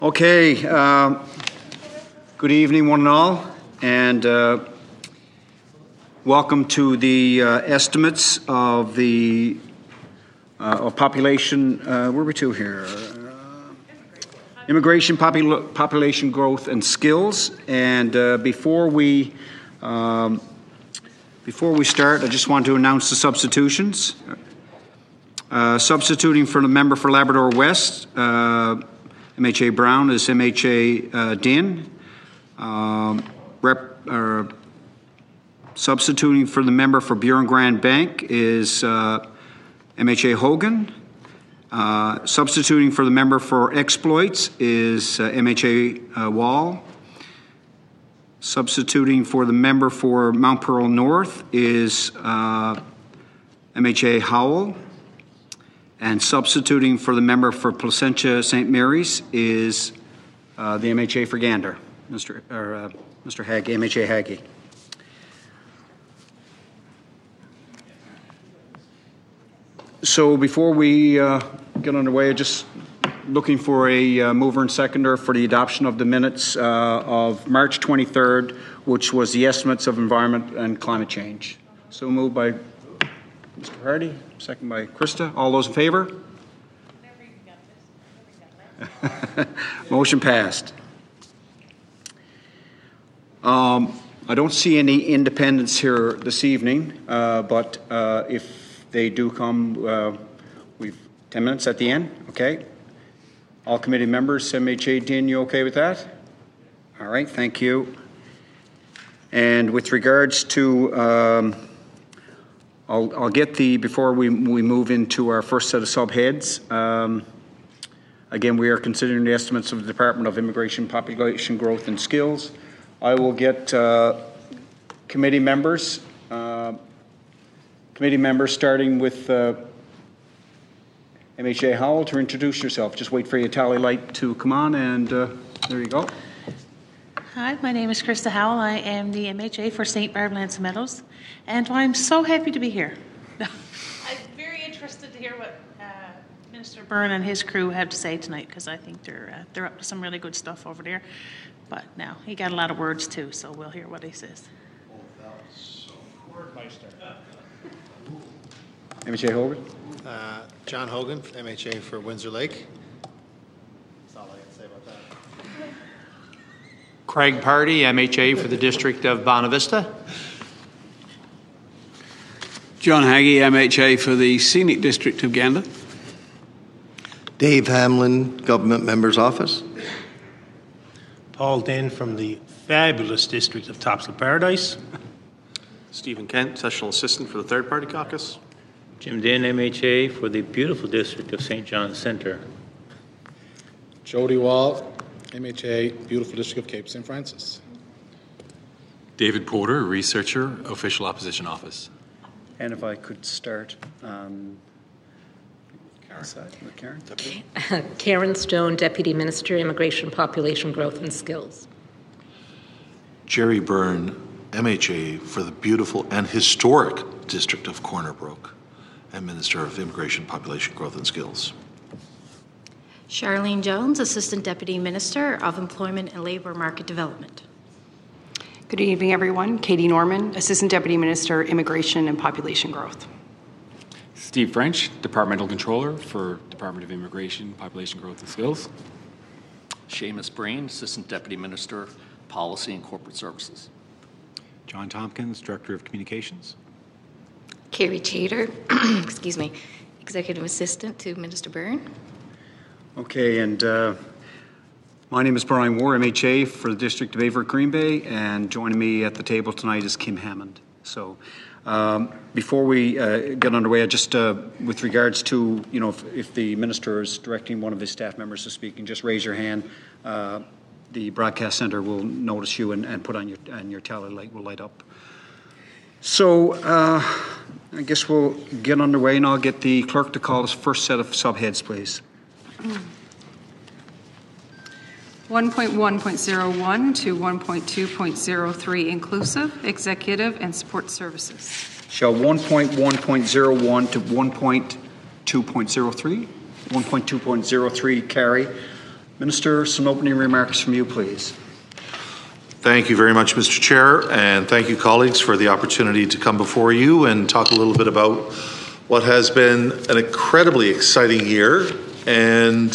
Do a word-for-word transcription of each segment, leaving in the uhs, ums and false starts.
Okay, uh, good evening one and all, and uh, welcome to the uh, estimates of the uh, of population, uh, where are we to here? Uh, immigration, popul population growth and skills. And uh, before we um, before we start, I just want to announce the substitutions. Uh, substituting for the member for Labrador West, uh, M H A Brown is M H A uh, Din. Um, rep, uh, substituting for the member for Buren Grand Bank is uh, M H A Hogan. Uh, substituting for the member for Exploits is uh, M H A uh, Wall. Substituting for the member for Mount Pearl North is uh, M H A Howell. And substituting for the member for Placentia Saint Mary's is uh, the M H A for Gander, Mister or, uh, Mister Hagge, M H A Hagge. So before we uh, get underway, just looking for a uh, mover and seconder for the adoption of the minutes uh, of March twenty-third, which was the estimates of environment and climate change. So moved by Mister Hardy, second by Krista. All those in favor? Motion passed. Um, I don't see any independents here this evening, uh, but uh, if they do come, uh, we've ten minutes at the end. Okay. All committee members, M H A Din, you okay with that? All right, thank you. And with regards to um, I'll, I'll get the, before we, we move into our first set of subheads, um, again, we are considering the estimates of the Department of Immigration, Population Growth and Skills. I will get uh, committee members, uh, committee members starting with uh, M H A Howell to introduce yourself. Just wait for your tally light to come on, and uh, there you go. Hi, my name is Krista Howell. I am the M H A for Saint Barbara Meadows, and I'm so happy to be here. I'm very interested to hear what uh, Minister Byrne and his crew have to say tonight, because I think they're uh, they're up to some really good stuff over there. But now he got a lot of words too, so we'll hear what he says. M H A Hogan. Uh, John Hogan, M H A for Windsor Lake. That's all I can say about that. Craig Party, M H A for the District of Bonavista. John Hagge, M H A for the Scenic District of Gander. Dave Hamlin, Government Member's Office. Paul Din from the fabulous District of Topsail Paradise. Stephen Kent, Sessional Assistant for the Third Party Caucus. Jim Din, M H A for the beautiful District of Saint John's Centre. Jody Wall, M H A, beautiful District of Cape Saint Francis. David Porter, Researcher, Official Opposition Office. And if I could start um, Karen. Side with Karen. Okay. Uh, Karen Stone, Deputy Minister, Immigration, Population Growth and Skills. Jerry Byrne, M H A for the beautiful and historic District of Corner Brook, and Minister of Immigration, Population Growth and Skills. Charlene Jones, Assistant Deputy Minister of Employment and Labour Market Development. Good evening, everyone. Katie Norman, Assistant Deputy Minister, Immigration and Population Growth. Steve French, Departmental Controller for Department of Immigration, Population Growth and Skills. Seamus Breen, Assistant Deputy Minister, Policy and Corporate Services. John Tompkins, Director of Communications. Carrie Chater, excuse me, Executive Assistant to Minister Byrne. Okay, and uh, my name is Brian Moore, M H A for the District of Averitt Green Bay, and joining me at the table tonight is Kim Hammond. So um, before we uh, get underway, I just uh, with regards to, you know, if, if the minister is directing one of his staff members to speak, and just raise your hand. Uh, the broadcast center will notice you and, and put on your, and your tally light will light up. So uh, I guess we'll get underway, and I'll get the clerk to call us first set of subheads, please. one point one point zero one to one point two point zero three inclusive, executive and support services. Shall one point one point zero one to one point two point zero three, one point two point zero three carry? Minister, some opening remarks from you, please. Thank you very much, Mister Chair, and thank you, colleagues, for the opportunity to come before you and talk a little bit about what has been an incredibly exciting year and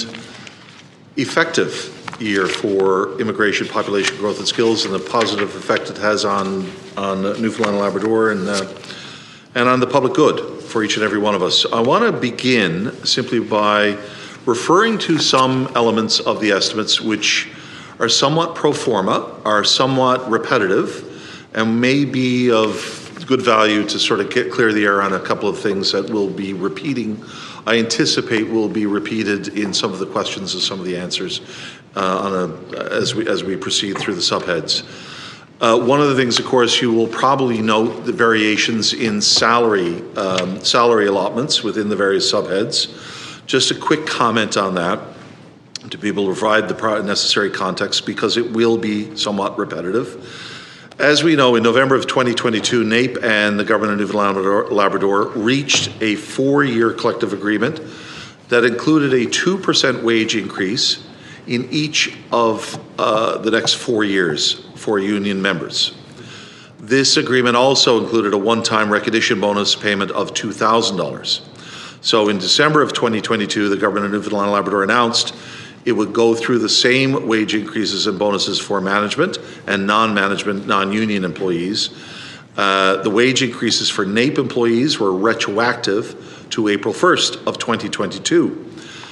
effective year for immigration, population growth, and skills, and the positive effect it has on on Newfoundland and Labrador and uh, and on the public good for each and every one of us. I want to begin simply by referring to some elements of the estimates which are somewhat pro forma, are somewhat repetitive, and may be of good value to sort of get clear the air on a couple of things that will be repeating. I anticipate will be repeated in some of the questions and some of the answers uh, on a, as we as we proceed through the subheads. Uh, one of the things, of course, you will probably note the variations in salary um, salary allotments within the various subheads. Just a quick comment on that to be able to provide the necessary context, because it will be somewhat repetitive. As we know, in November of twenty twenty-two, NAPE and the Government of Newfoundland and Labrador reached a four-year collective agreement that included a two percent wage increase in each of uh, the next four years for union members. This agreement also included a one-time recognition bonus payment of two thousand dollars. So in December of twenty twenty-two, the Government of Newfoundland and Labrador announced it would go through the same wage increases and bonuses for management and non-management, non-union employees. Uh, the wage increases for NAPE employees were retroactive to April first of twenty twenty-two.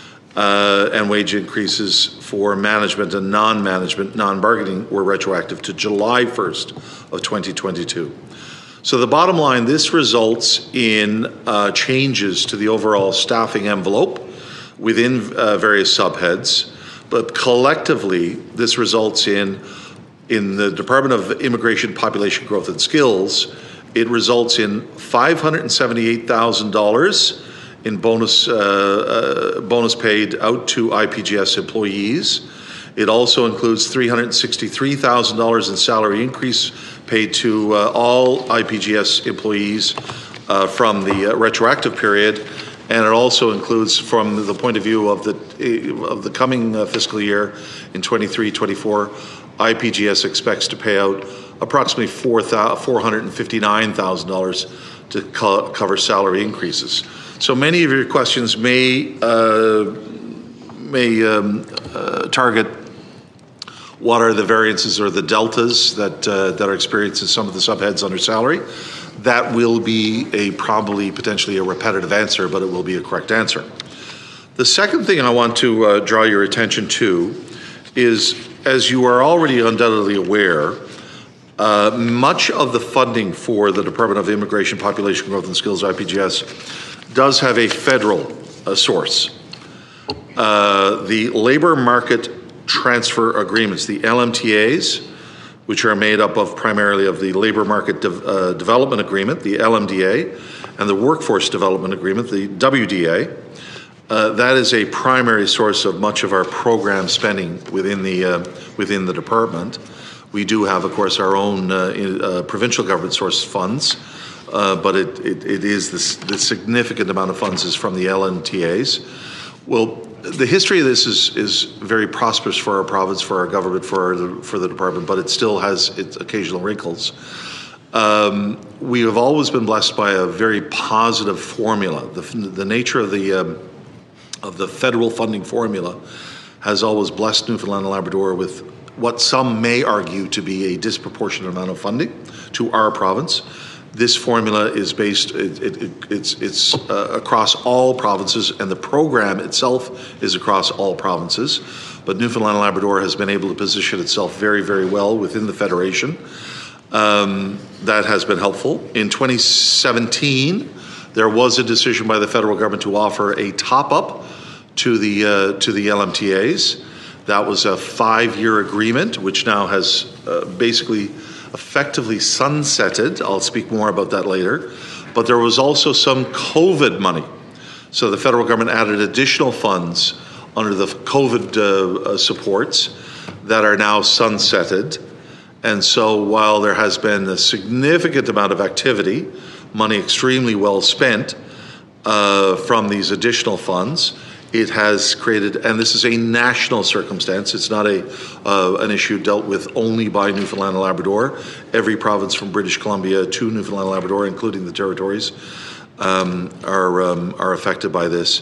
Uh, and wage increases for management and non-management, non-bargaining were retroactive to July first of twenty twenty-two. So the bottom line, this results in uh, changes to the overall staffing envelope within uh, various subheads, but collectively this results in, in the Department of Immigration, Population Growth and Skills, it results in five hundred seventy-eight thousand dollars in bonus, uh, uh, bonus paid out to I P G S employees. It also includes three hundred sixty-three thousand dollars in salary increase paid to uh, all I P G S employees uh, from the uh, retroactive period. And it also includes, from the point of view of the of the coming uh, fiscal year in twenty-three twenty-four, I P G S expects to pay out approximately four hundred fifty-nine thousand dollars to co cover salary increases. So many of your questions may uh, may um, uh, target what are the variances or the deltas that uh, that are experienced in some of the subheads under salary. That will be a probably potentially a repetitive answer, but it will be a correct answer. The second thing I want to uh, draw your attention to is, as you are already undoubtedly aware, uh, much of the funding for the Department of Immigration, Population Growth and Skills, I P G S, does have a federal uh, source. Uh, the labor market transfer agreements, the L M T As, which are made up of primarily of the Labor Market De uh, Development Agreement, the L M D A, and the Workforce Development Agreement, the W D A. Uh, that is a primary source of much of our program spending within the uh, within the department. We do have, of course, our own uh, in, uh, provincial government source funds, uh, but it, it, it is this, the significant amount of funds is from the L M T As. Well, the history of this is is very prosperous for our province, for our government, for our, for the department, but it still has its occasional wrinkles. Um, we have always been blessed by a very positive formula. The, the nature of the um, of the federal funding formula has always blessed Newfoundland and Labrador with what some may argue to be a disproportionate amount of funding to our province. This formula is based, it, it, it's, it's uh, across all provinces, and the program itself is across all provinces. But Newfoundland and Labrador has been able to position itself very, very well within the Federation. Um, that has been helpful. In twenty seventeen, there was a decision by the federal government to offer a top-up to the, uh, to the L M T As. That was a five-year agreement, which now has uh, basically effectively sunsetted. I'll speak more about that later. But there was also some COVID money. So the federal government added additional funds under the COVID uh, uh, supports that are now sunsetted. And so while there has been a significant amount of activity, money extremely well spent uh, from these additional funds, It has created, and this is a national circumstance. It's not a uh, an issue dealt with only by Newfoundland and Labrador. Every province from British Columbia to Newfoundland and Labrador, including the territories, um, are um, are affected by this.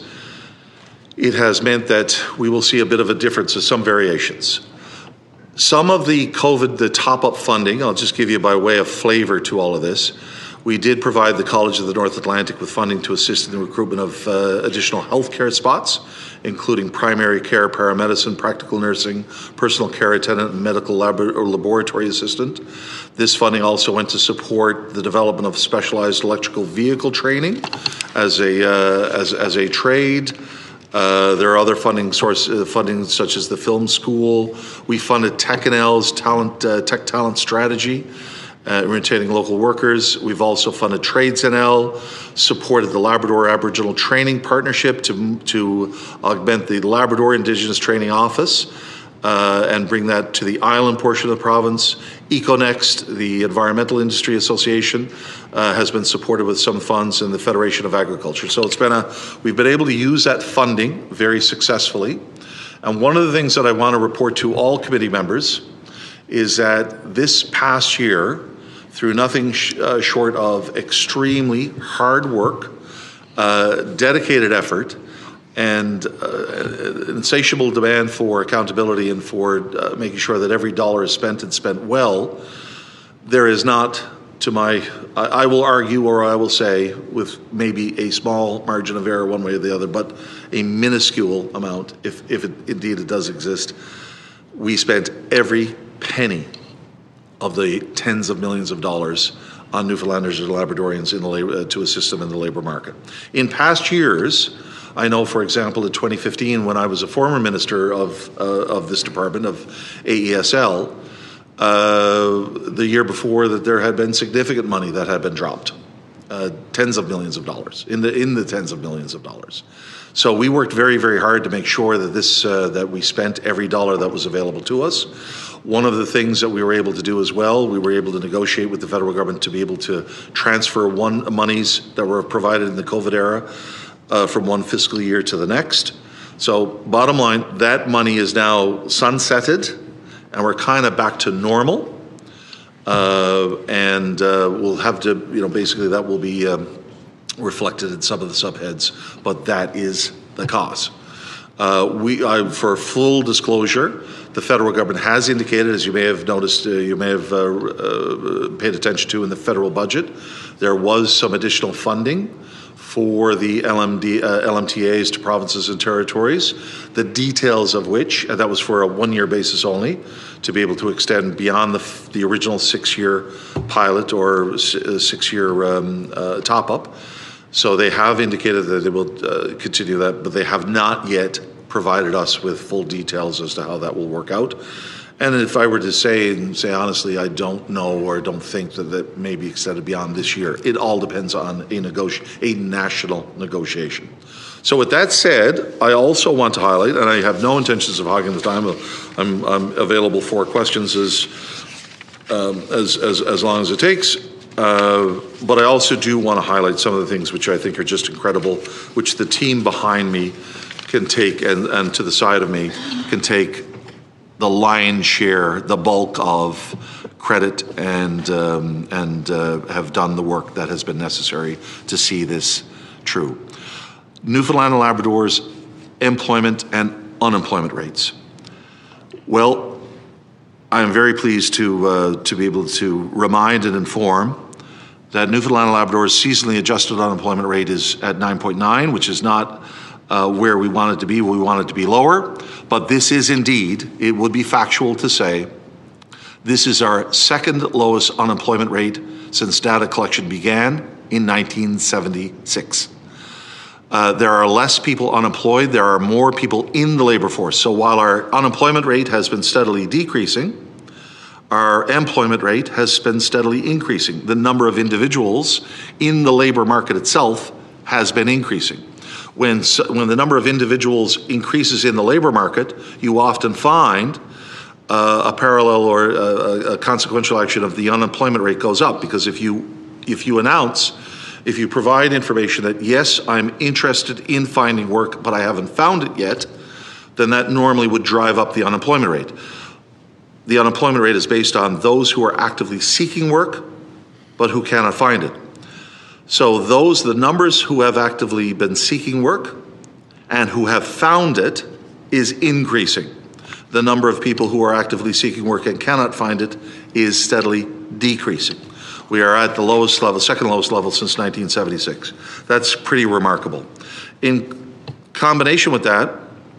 It has meant that we will see a bit of a difference, of some variations. Some of the COVID, the top-up funding, I'll just give you by way of flavor to all of this. We did provide the College of the North Atlantic with funding to assist in the recruitment of uh, additional healthcare spots, including primary care, paramedicine, practical nursing, personal care attendant, and medical lab or laboratory assistant. This funding also went to support the development of specialized electrical vehicle training as a uh, as as a trade. Uh, there are other funding source uh, funding such as the film school. We funded Tech N L's talent uh, tech talent strategy. Uh, retaining local workers. We've also funded Trades N L, supported the Labrador Aboriginal Training Partnership to, to augment the Labrador Indigenous Training Office uh, and bring that to the island portion of the province. EcoNext, the Environmental Industry Association, uh, has been supported with some funds in the Federation of Agriculture. So it's been a, we've been able to use that funding very successfully. And one of the things that I want to report to all committee members is that this past year, through nothing sh uh, short of extremely hard work, uh, dedicated effort, and uh, insatiable demand for accountability and for uh, making sure that every dollar is spent and spent well, there is not, to my, I, I will argue or I will say, with maybe a small margin of error one way or the other, but a minuscule amount, if, if it, indeed it does exist, we spent every penny of the tens of millions of dollars on Newfoundlanders and Labradorians in the labor, uh, to assist them in the labour market. In past years, I know, for example, in twenty fifteen, when I was a former minister of uh, of this department of A E S L, uh, the year before, that there had been significant money that had been dropped, uh, tens of millions of dollars, in the in the tens of millions of dollars. So we worked very, very hard to make sure that this uh, that we spent every dollar that was available to us. One of the things that we were able to do as well, we were able to negotiate with the federal government to be able to transfer one monies that were provided in the COVID era uh, from one fiscal year to the next. So bottom line, that money is now sunsetted and we're kind of back to normal. Uh, and uh, we'll have to, you know, basically that will be um, reflected in some of the subheads, but that is the cause. Uh, we, uh, for full disclosure, the federal government has indicated, as you may have noticed, uh, you may have uh, uh, paid attention to in the federal budget, there was some additional funding for the L M D, uh, L M T As to provinces and territories, the details of which, and that was for a one-year basis only, to be able to extend beyond the, the original six-year pilot or six-year um, uh, top-up. So they have indicated that they will uh, continue that, but they have not yet provided us with full details as to how that will work out. And if I were to say, and say honestly, I don't know or don't think that that may be extended beyond this year. It all depends on a negoti- a national negotiation. So with that said, I also want to highlight, and I have no intentions of hogging the time, I'm, I'm available for questions as, um, as, as, as long as it takes. Uh, but I also do want to highlight some of the things which I think are just incredible, which the team behind me can take, and, and to the side of me can take the lion's share, the bulk of credit, and um, and uh, have done the work that has been necessary to see this true. Newfoundland and Labrador's employment and unemployment rates. Well, I am very pleased to uh, to be able to remind and inform that Newfoundland and Labrador's seasonally adjusted unemployment rate is at nine point nine, which is not uh, where we want it to be. We want it to be lower, but this is indeed, it would be factual to say, this is our second lowest unemployment rate since data collection began in nineteen seventy-six. Uh, there are less people unemployed, there are more people in the labor force. So while our unemployment rate has been steadily decreasing, our employment rate has been steadily increasing. The number of individuals in the labor market itself has been increasing. When, when the number of individuals increases in the labor market, you often find uh, a parallel or a, a consequential action of the unemployment rate goes up, because if you, if you announce If you provide information that, yes, I'm interested in finding work, but I haven't found it yet, then that normally would drive up the unemployment rate. The unemployment rate is based on those who are actively seeking work, but who cannot find it. So those, the numbers who have actively been seeking work and who have found it is increasing. The number of people who are actively seeking work and cannot find it is steadily decreasing. We are at the lowest level, second lowest level since nineteen seventy-six. That's pretty remarkable. In combination with that,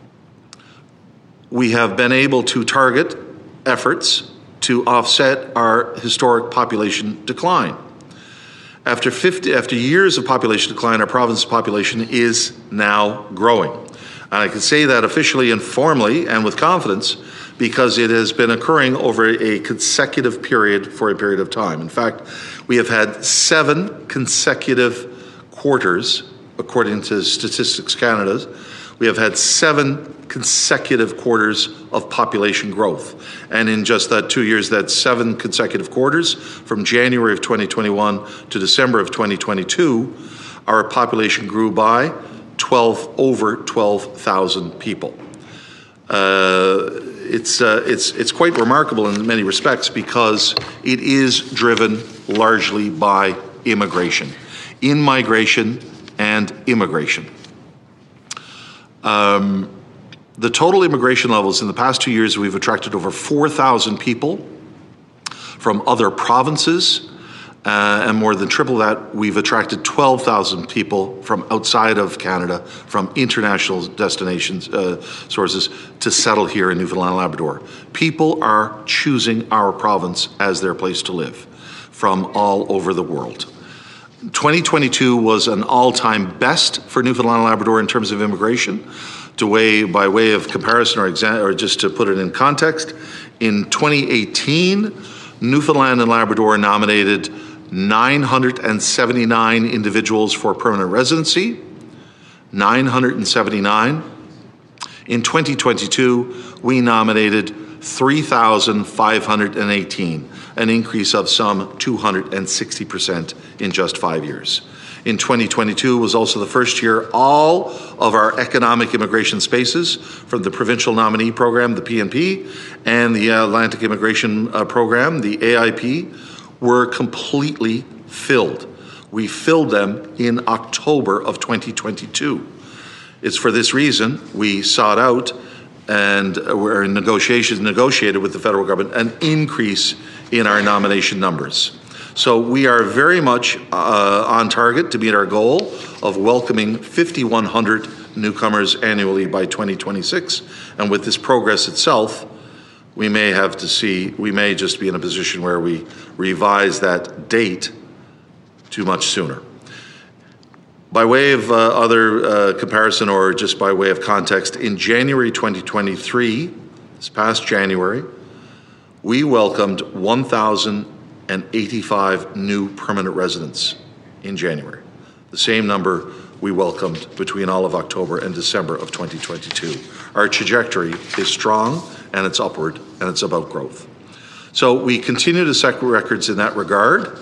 we have been able to target efforts to offset our historic population decline. After fifty, after years of population decline, our province's population is now growing. And I can say that officially and formally and with confidence because it has been occurring over a consecutive period for a period of time. In fact, we have had seven consecutive quarters, according to Statistics Canada, we have had seven consecutive quarters of population growth. And in just that two years, that's seven consecutive quarters, from January of twenty twenty-one to December of twenty twenty-two, our population grew by twelve, over twelve thousand people. Uh, it's, uh, it's, it's quite remarkable in many respects because it is driven largely by immigration, in-migration and immigration. Um, the total immigration levels in the past two years, we've attracted over four thousand people from other provinces, uh, and more than triple that, we've attracted twelve thousand people from outside of Canada, from international destinations, uh, sources, to settle here in Newfoundland and Labrador. People are choosing our province as their place to live from all over the world. twenty twenty-two was an all-time best for Newfoundland and Labrador in terms of immigration. To way, by way of comparison or, exam, or just to put it in context, in twenty eighteen, Newfoundland and Labrador nominated nine hundred seventy-nine individuals for permanent residency, nine hundred seventy-nine. In twenty twenty-two, we nominated three thousand five hundred eighteen, an increase of some two hundred sixty percent in just five years. In twenty twenty-two was also the first year all of our economic immigration spaces from the Provincial Nominee Program, the P N P, and the Atlantic Immigration uh, Program, the A I P, were completely filled. We filled them in October of twenty twenty-two. It's for this reason we sought out and we're in negotiations, negotiated with the federal government an increase in our nomination numbers. So we are very much uh, on target to meet our goal of welcoming fifty-one hundred newcomers annually by twenty twenty-six. And with this progress itself, we may have to see, we may just be in a position where we revise that date too much sooner. By way of uh, other uh, comparison or just by way of context, in January twenty twenty-three, this past January, we welcomed one thousand eighty-five new permanent residents in January. The same number we welcomed between all of October and December of twenty twenty-two. Our trajectory is strong and it's upward and it's about growth. So we continue to set records in that regard.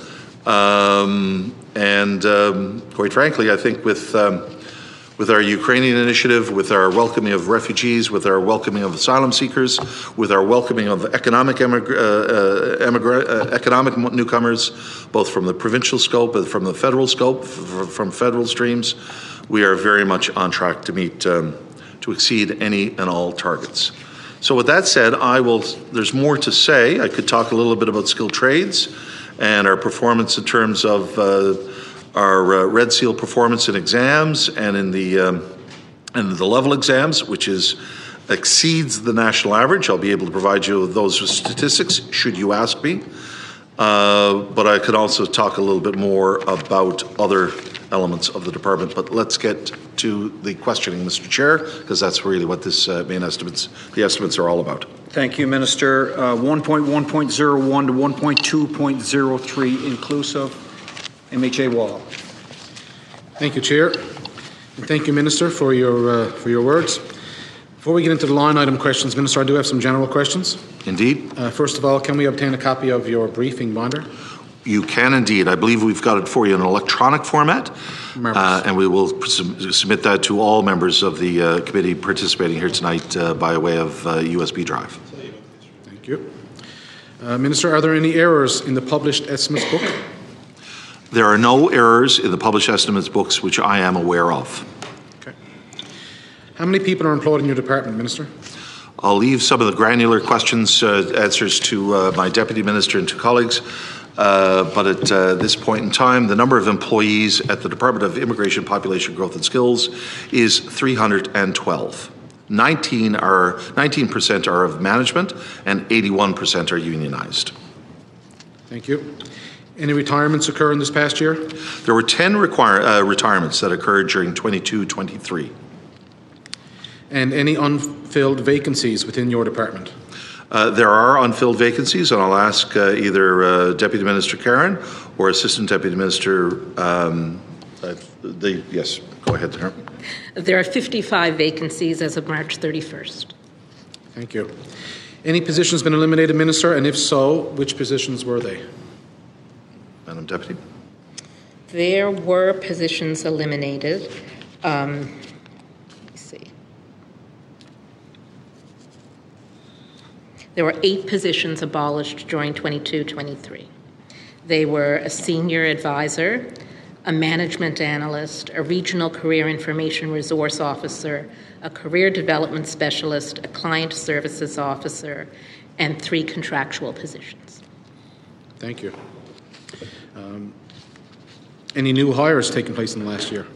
Um, and um, quite frankly, I think with um, with our Ukrainian initiative, with our welcoming of refugees, with our welcoming of asylum seekers, with our welcoming of economic emigra- uh, emigra- uh, economic newcomers, both from the provincial scope and from the federal scope, f- from federal streams, we are very much on track to meet, um, to exceed any and all targets. So with that said, I will. There's more to say. I could talk a little bit about skilled trades and our performance in terms of uh, our uh, Red Seal performance in exams and in the um, and the level exams, which is exceeds the national average. I'll be able to provide you with those statistics should you ask me. Uh, but I could also talk a little bit more about other elements of the department. But let's get to the questioning, Mister Chair, because that's really what this uh, main estimates, the estimates are all about. Thank you, Minister. Uh, one point one point zero one to one point two point zero three inclusive. M H A Wall. Thank you, Chair. And thank you, Minister, for your, uh, for your words. Before we get into the line item questions, Minister, I do have some general questions. Indeed. Uh, first of all, can we obtain a copy of your briefing binder? you can indeed. I believe we've got it for you in an electronic format, uh, and we will sub- submit that to all members of the uh, committee participating here tonight uh, by way of uh, U S B drive. Thank you. Uh, Minister, are there any errors in the published estimates book? There are no errors in the published estimates books which I am aware of. Okay. How many people are employed in your department, Minister? I'll leave some of the granular questions, uh, answers to uh, my Deputy Minister and to colleagues. Uh, but at uh, this point in time, the number of employees at the Department of Immigration, Population Growth and Skills is three hundred twelve. nineteen are, nineteen percent are of management and eighty-one percent are unionized. Thank you. Any retirements occur in this past year? There were ten require, uh, retirements that occurred during twenty-two twenty-three. And any unfilled vacancies within your department? Uh, there are unfilled vacancies, and I'll ask uh, either uh, Deputy Minister Karen or Assistant Deputy Minister. Um, uh, the, yes, go ahead, Karen. There are fifty-five vacancies as of March thirty-first. Thank you. Any positions been eliminated, Minister, and if so, which positions were they? Madam Deputy. There were positions eliminated. Um, There were eight positions abolished during twenty-two twenty-three. They were a senior advisor, a management analyst, a regional career information resource officer, a career development specialist, a client services officer, and three contractual positions. Thank you. Um, any new hires taking place in the last year?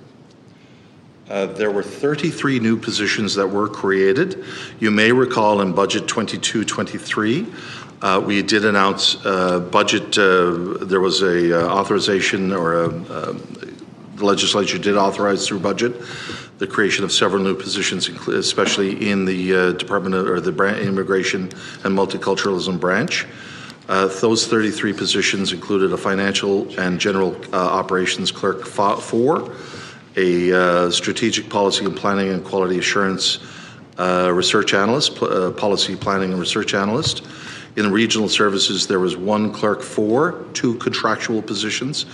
Uh, there were thirty-three new positions that were created. You may recall in Budget twenty-two twenty-three, uh, we did announce uh, budget, uh, there was a uh, authorization or a, uh, the legislature did authorize through budget the creation of several new positions, especially in the uh, Department of, or the Immigration and Multiculturalism branch. Uh, those thirty-three positions included a financial and general uh, operations clerk four, a uh, strategic policy and planning and quality assurance uh, research analyst, uh, policy planning and research analyst. In regional services, there was one clerk four, two contractual positions,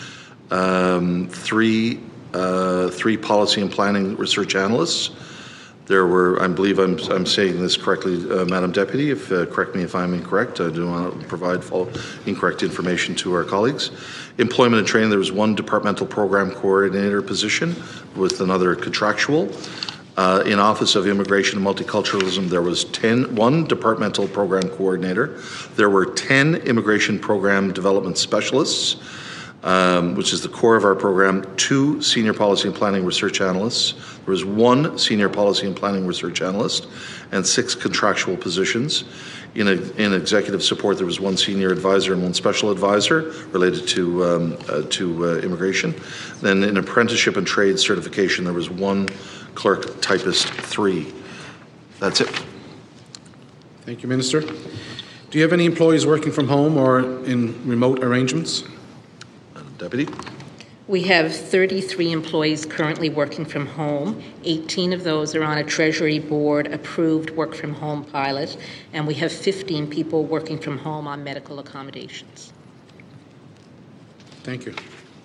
um, three uh, three policy and planning research analysts. There were, I believe I'm, I'm saying this correctly, uh, Madam Deputy, if uh, correct me if I'm incorrect. I do want to provide full incorrect information to our colleagues. Employment and training, there was one departmental program coordinator position with another contractual. Uh, in Office of Immigration and Multiculturalism, there was ten, one departmental program coordinator. There were ten immigration program development specialists, um, which is the core of our program, two senior policy and planning research analysts. There was one senior policy and planning research analyst and six contractual positions. In, a, in executive support, there was one senior advisor and one special advisor related to, um, uh, to uh, immigration. Then in apprenticeship and trade certification, there was one clerk typist three. That's it. Thank you, Minister. Do you have any employees working from home or in remote arrangements? Madam Deputy. We have thirty-three employees currently working from home. eighteen of those are on a Treasury Board approved work from home pilot, and we have fifteen people working from home on medical accommodations. Thank you.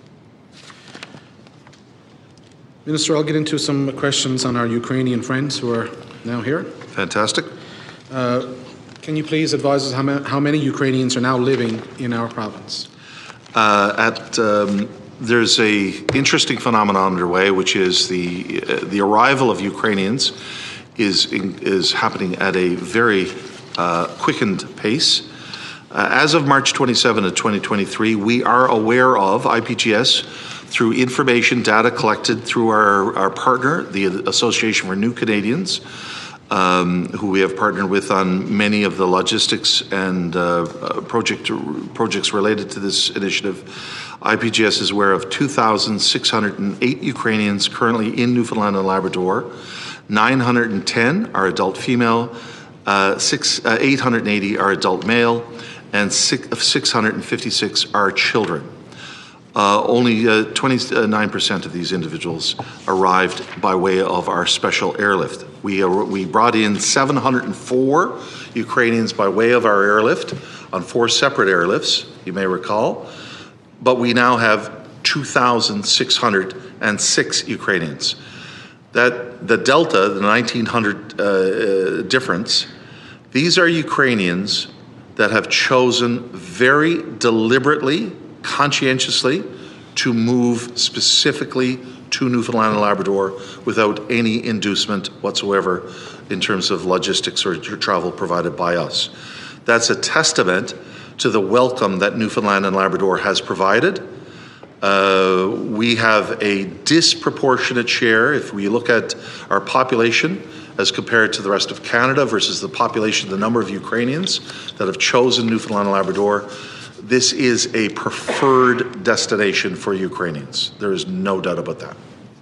Minister, I'll get into some questions on our Ukrainian friends who are now here. Fantastic. Uh, can you please advise us how, ma- how many Ukrainians are now living in our province? Uh, at um, There's a interesting phenomenon underway, which is the uh, the arrival of Ukrainians is in, is happening at a very uh, quickened pace. Uh, as of March twenty-seventh of twenty twenty-three, we are aware of I P G S through information data collected through our, our partner, the Association for New Canadians, um, who we have partnered with on many of the logistics and uh, project projects related to this initiative. I P G S is aware of two thousand six hundred eight Ukrainians currently in Newfoundland and Labrador. nine hundred ten are adult female, uh, six, uh, eight hundred eighty are adult male, and six, six hundred fifty-six are children. Uh, only uh, twenty-nine percent of these individuals arrived by way of our special airlift. We, uh, we brought in seven hundred four Ukrainians by way of our airlift on four separate airlifts, you may recall. but we now have two thousand six hundred six Ukrainians. That the delta, the nineteen hundred uh, difference, these are Ukrainians that have chosen very deliberately, conscientiously, to move specifically to Newfoundland and Labrador without any inducement whatsoever in terms of logistics or travel provided by us. That's a testament to the welcome that Newfoundland and Labrador has provided. Uh, we have a disproportionate share, if we look at our population as compared to the rest of Canada versus the population, the number of Ukrainians that have chosen Newfoundland and Labrador. This is a preferred destination for Ukrainians. There is no doubt about that.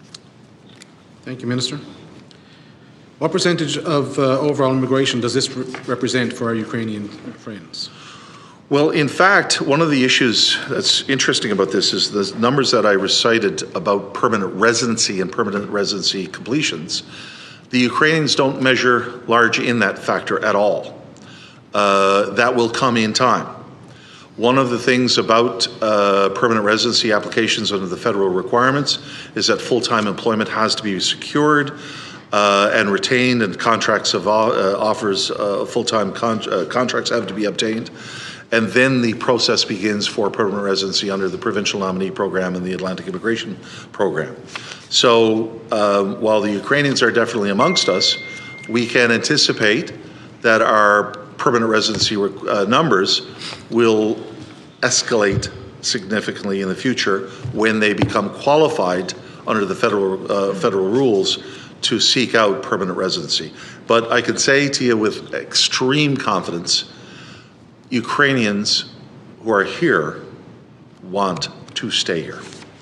Thank you, Minister. What percentage of uh, overall immigration does this re- represent for our Ukrainian friends? Well, in fact, one of the issues that's interesting about this is the numbers that I recited about permanent residency and permanent residency completions. The Ukrainians don't measure large in that factor at all. Uh, that will come in time. One of the things about uh, permanent residency applications under the federal requirements is that full-time employment has to be secured uh, and retained, and contracts of uh, offers uh, full-time con- uh, contracts have to be obtained. And then the process begins for permanent residency under the Provincial Nominee Program and the Atlantic Immigration Program. So um, while the Ukrainians are definitely amongst us, we can anticipate that our permanent residency uh, numbers will escalate significantly in the future when they become qualified under the federal uh, federal rules to seek out permanent residency. But I can say to you with extreme confidence, Ukrainians who are here want to stay here.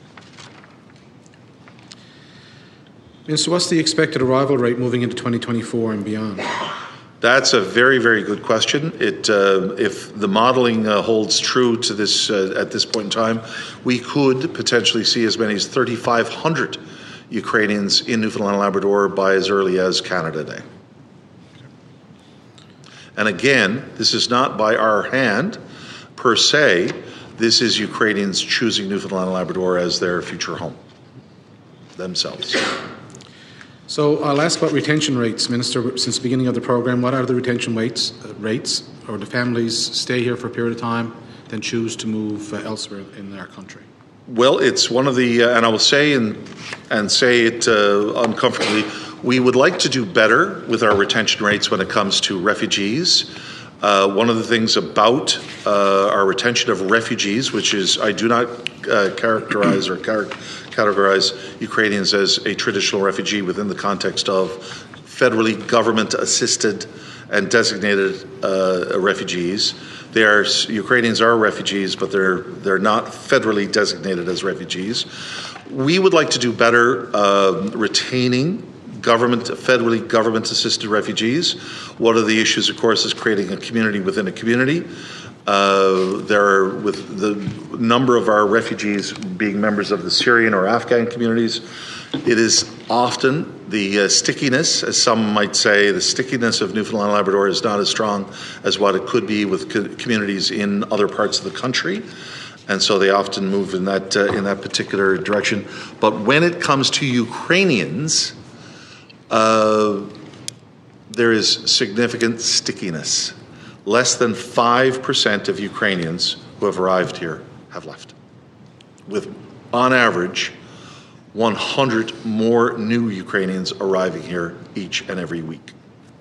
Minister, what's the expected arrival rate moving into twenty twenty-four and beyond? That's a very, very good question. It, uh, if the modeling uh, holds true to this uh, at this point in time, we could potentially see as many as thirty-five hundred Ukrainians in Newfoundland and Labrador by as early as Canada Day. And again, this is not by our hand per se. This is Ukrainians choosing Newfoundland and Labrador as their future home themselves. So I'll ask about retention rates, Minister. Since the beginning of the program, what are the retention rates, uh, rates, or do families stay here for a period of time, then choose to move uh, elsewhere in our country? Well, it's one of the, uh, and I will say and and say it uh, uncomfortably, we would like to do better with our retention rates when it comes to refugees. Uh, one of the things about uh, our retention of refugees, which is I do not uh, characterize or char- categorize Ukrainians as a traditional refugee within the context of federally government-assisted and designated uh, refugees. They are Ukrainians are refugees, but they're they're not federally designated as refugees. We would like to do better uh, retaining government, federally government-assisted refugees. One of the issues, of course, is creating a community within a community. Uh, there are, with the number of our refugees being members of the Syrian or Afghan communities, it is often the uh, stickiness, as some might say, the stickiness of Newfoundland and Labrador is not as strong as what it could be with co- communities in other parts of the country. And so they often move in that uh, in that particular direction. But when it comes to Ukrainians, uh, there is significant stickiness. Less than five percent of Ukrainians who have arrived here have left, with, on average, one hundred more new Ukrainians arriving here each and every week.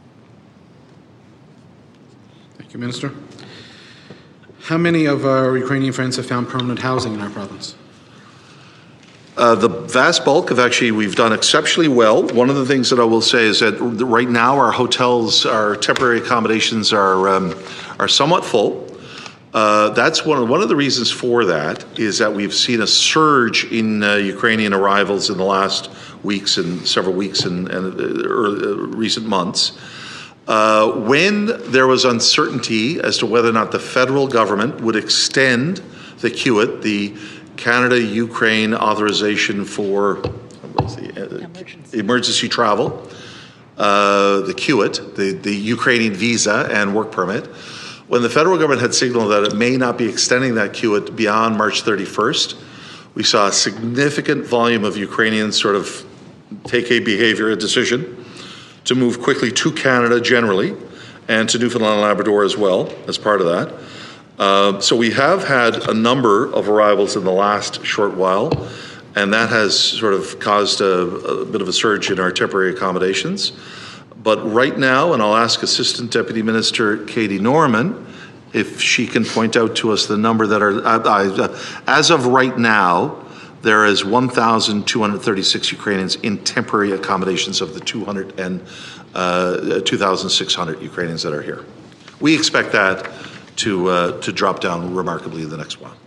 Thank you, Minister. How many of our Ukrainian friends have found permanent housing in our province? Uh, the vast bulk of actually, we've done exceptionally well. One of the things that I will say is that right now our hotels, our temporary accommodations are um, are somewhat full. Uh, that's one of, one of the reasons for that is that we've seen a surge in uh, Ukrainian arrivals in the last weeks and several weeks and, and uh, early, uh, recent months. Uh, when there was uncertainty as to whether or not the federal government would extend the C U I T, the Canada-Ukraine authorization for what's the, uh, emergency. emergency travel, uh, the C U I T, the, the Ukrainian visa and work permit, When the federal government had signaled that it may not be extending that queue beyond March thirty-first, we saw a significant volume of Ukrainians sort of take a behavior, a decision, to move quickly to Canada generally, and to Newfoundland and Labrador as well, as part of that. Uh, so we have had a number of arrivals in the last short while, and that has sort of caused a, a bit of a surge in our temporary accommodations. But right now, and I'll ask Assistant Deputy Minister Katie Norman if she can point out to us the number that are, uh, uh, as of right now, there is one thousand two hundred thirty-six Ukrainians in temporary accommodations of the two hundred and uh, two thousand six hundred Ukrainians that are here. We expect that to uh, to drop down remarkably in the next while.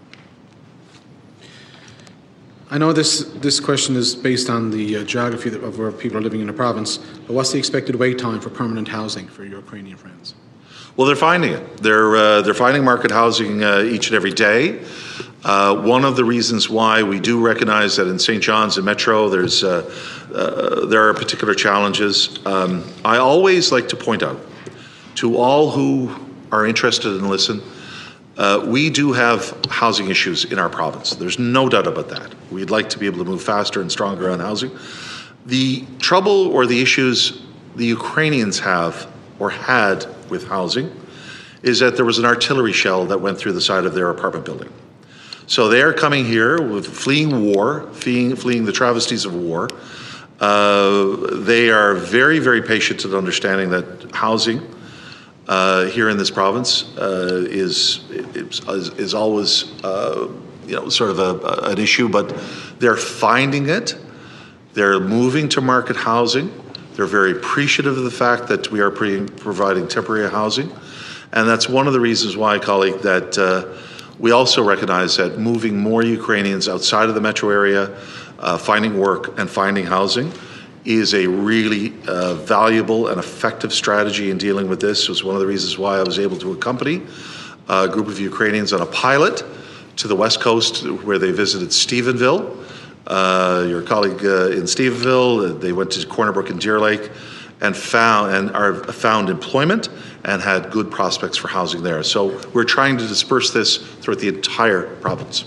I know this this question is based on the uh, geography of where people are living in the province, but what's the expected wait time for permanent housing for your Ukrainian friends? Well, they're finding it. They're uh, they're finding market housing uh, each and every day. Uh, one of the reasons why we do recognize that in Saint John's and Metro, there's uh, uh, there are particular challenges. Um, I always like to point out to all who are interested and listen, uh, we do have housing issues in our province. There's no doubt about that. We'd like to be able to move faster and stronger on housing. The trouble or the issues the Ukrainians have or had with housing is that there was an artillery shell that went through the side of their apartment building. So they are coming here with fleeing war, fleeing, fleeing the travesties of war. Uh, they are very, very patient in understanding that housing uh, here in this province uh, is, is is always uh, you know sort of a, an issue, but they're finding it. They're moving to market housing. They're very appreciative of the fact that we are pre- providing temporary housing, and that's one of the reasons why, colleague, that. Uh, We also recognize that moving more Ukrainians outside of the metro area, uh, finding work and finding housing is a really uh, valuable and effective strategy in dealing with this. It was one of the reasons why I was able to accompany a group of Ukrainians on a pilot to the West Coast where they visited Stephenville. Uh, your colleague uh, in Stephenville, they went to Corner Brook and Deer Lake and found and are found employment and had good prospects for housing there. So we're trying to disperse this throughout the entire province.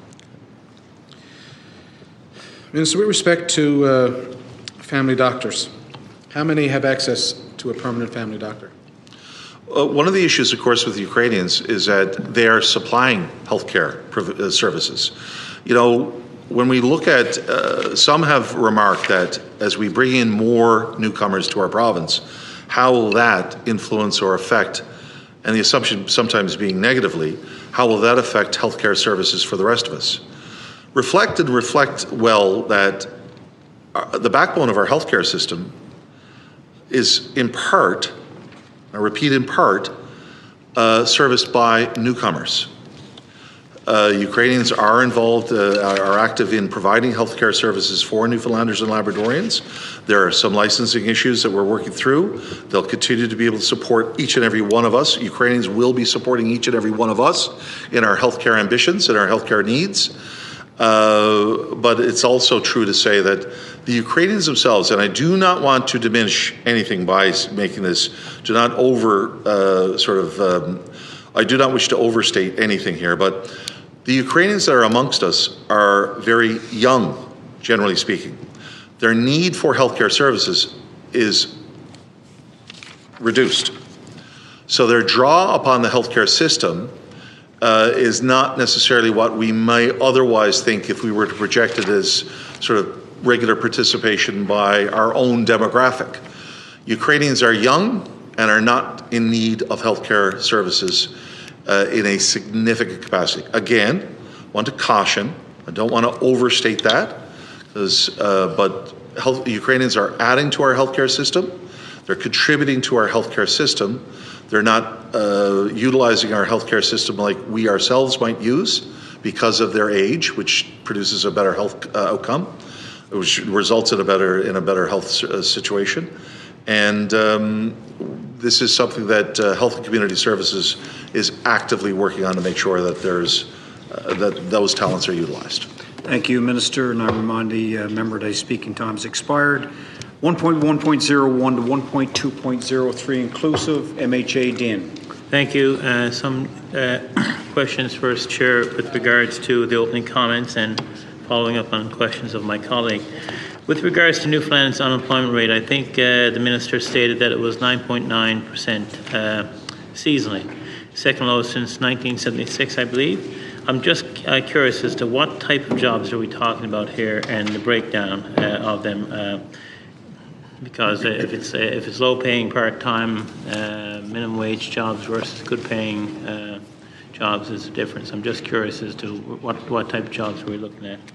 Minister, with respect to uh, family doctors, how many have access to a permanent family doctor? Uh, one of the issues, of course, with the Ukrainians is that they are supplying healthcare prov- uh, services. You know, when we look at, uh, some have remarked that as we bring in more newcomers to our province, how will that influence or affect, and the assumption sometimes being negatively, how will that affect healthcare services for the rest of us? Reflect and reflect well that uh, the backbone of our healthcare system is in part, I repeat in part, uh, serviced by newcomers. Uh, Ukrainians are involved, uh, are active in providing healthcare services for Newfoundlanders and Labradorians. There are some licensing issues that we're working through. They'll continue to be able to support each and every one of us. Ukrainians will be supporting each and every one of us in our healthcare ambitions and our healthcare needs. Uh, but it's also true to say that the Ukrainians themselves, and I do not want to diminish anything by making this, do not over uh, sort of, um, I do not wish to overstate anything here, but the Ukrainians that are amongst us are very young, generally speaking. Their need for healthcare services is reduced. So their draw upon the healthcare system uh, is not necessarily what we might otherwise think if we were to project it as sort of regular participation by our own demographic. Ukrainians are young and are not in need of healthcare services Uh, in a significant capacity. Again, want to caution, I don't want to overstate that, because, uh, but health, Ukrainians are adding to our healthcare system, they're contributing to our healthcare system, they're not uh, utilizing our healthcare system like we ourselves might use because of their age, which produces a better health uh, outcome, which results in a better, in a better health uh, situation. And um, this is something that uh, Health and Community Services is actively working on to make sure that there's uh, that those talents are utilized. Thank you, Minister. And I remind the uh, member that his speaking time has expired. one point one point zero one to one point two point zero three inclusive, M H A Din. Thank you. Uh, some uh, questions first, Chair, with regards to the opening comments and following up on questions of my colleague. With regards to Newfoundland's unemployment rate, I think uh, the Minister stated that it was nine point nine percent uh, seasonally, second lowest since nineteen seventy-six, I believe. I'm just uh, curious as to what type of jobs are we talking about here and the breakdown uh, of them. Uh, because if it's uh, if it's low-paying part-time uh, minimum wage jobs versus good-paying uh, jobs is a difference. I'm just curious as to what what type of jobs are we looking at.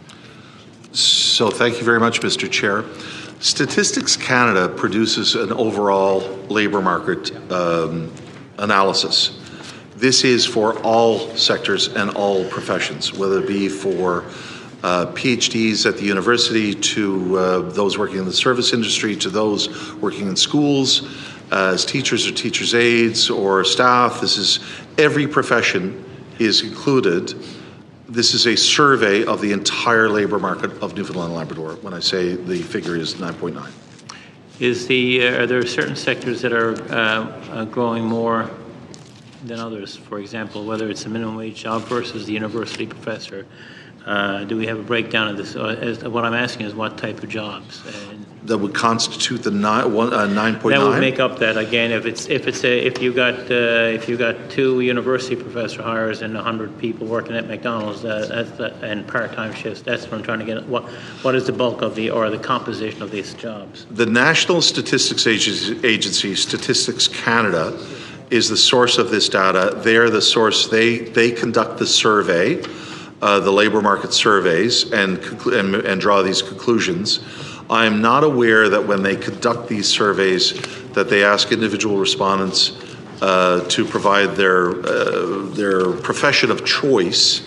So thank you very much, Mister Chair. Statistics Canada produces an overall labour market um, analysis. This is for all sectors and all professions, whether it be for uh, PhDs at the university, to uh, those working in the service industry, to those working in schools, uh, as teachers or teachers' aides or staff. This is every profession is included. This is a survey of the entire labour market of Newfoundland and Labrador. When I say the figure is nine point nine. Is the uh, are there certain sectors that are uh, uh, growing more than others? For example, whether it's a minimum wage job versus the university professor. Uh, do we have a breakdown of this? Uh, as, what I'm asking is what type of jobs? And that would constitute the nine, one, uh, nine point nine? That would make up that again. If it's if it's a, if you got uh, if you got two university professor hires and a hundred people working at McDonald's uh, that's the, and part-time shifts, that's what I'm trying to get at. What what is the bulk of the or the composition of these jobs? The National Statistics Agency, Statistics Canada, is the source of this data. They're the source. They they conduct the survey, uh, the labour market surveys, and, and and draw these conclusions. I am not aware that when they conduct these surveys that they ask individual respondents uh, to provide their uh, their profession of choice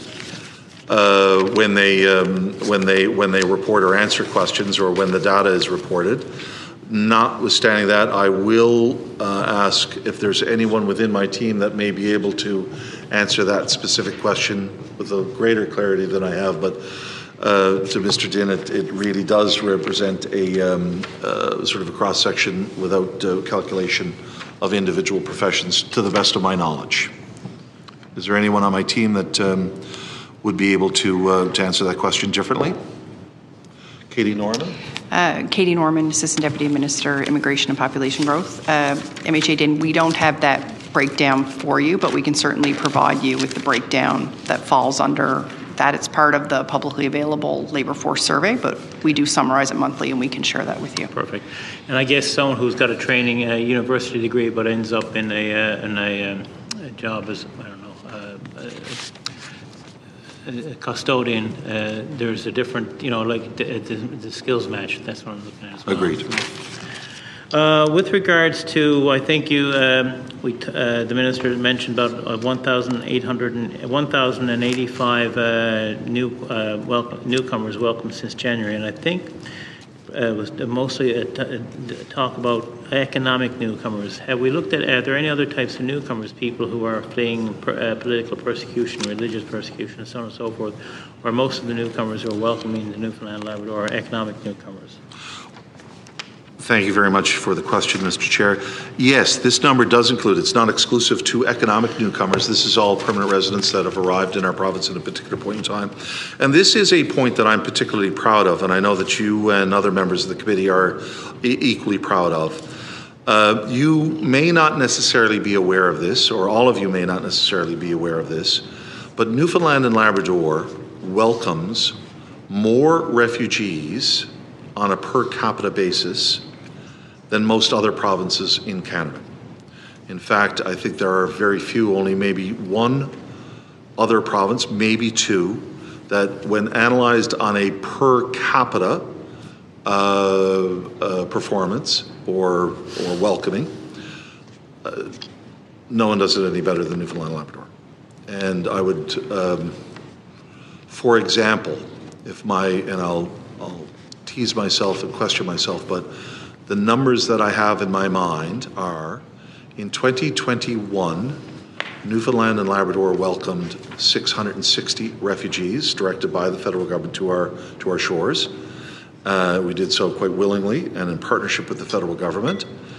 uh, when they um, when they when they report or answer questions or when the data is reported. Notwithstanding that, I will uh, ask if there's anyone within my team that may be able to answer that specific question with a greater clarity than I have. But uh, to Mister Din, it, it really does represent a um, uh, sort of a cross-section without uh, calculation of individual professions, to the best of my knowledge. Is there anyone on my team that um, would be able to, uh, to answer that question differently? Katie Norman? Uh, Katie Norman, Assistant Deputy Minister, Immigration and Population Growth. Uh, M H A Din, we don't have that breakdown for you, but we can certainly provide you with the breakdown that falls under that. It's part of the publicly available labor force survey, but we do summarize it monthly and we can share that with you. Perfect. And I guess someone who's got a training, a university degree, but ends up in a, uh, in a, um, a job as, I don't know, uh, uh, a custodian, uh, there's a different, you know, like the, the, the skills match. That's what I'm looking at as well. Agreed. Uh, with regards to, I think you, um, we, uh, the minister mentioned about uh, one thousand eight hundred and one thousand eighty-five uh, new uh, welcome, newcomers welcomed since January, and I think uh, it was mostly a, t- a talk about economic newcomers. Have we looked at, are there any other types of newcomers, people who are fleeing per, uh, political persecution, religious persecution, and so on and so forth, or most of the newcomers who are welcoming the Newfoundland and Labrador are economic newcomers? Thank you very much for the question, Mister Chair. Yes, this number does include, it's not exclusive to economic newcomers. This is all permanent residents that have arrived in our province at a particular point in time. And this is a point that I'm particularly proud of, and I know that you and other members of the committee are e- equally proud of. Uh, you may not necessarily be aware of this, or all of you may not necessarily be aware of this, but Newfoundland and Labrador welcomes more refugees on a per capita basis than most other provinces in Canada. In fact, I think there are very few, only maybe one other province, maybe two, that when analyzed on a per capita uh, uh, performance or, or welcoming, uh, no one does it any better than Newfoundland and Labrador. And I would, um, for example, if my, and I'll, I'll tease myself and question myself, but the numbers that I have in my mind are, in twenty twenty-one, Newfoundland and Labrador welcomed six hundred sixty refugees directed by the federal government to our to our shores. Uh, we did so quite willingly and in partnership with the federal government.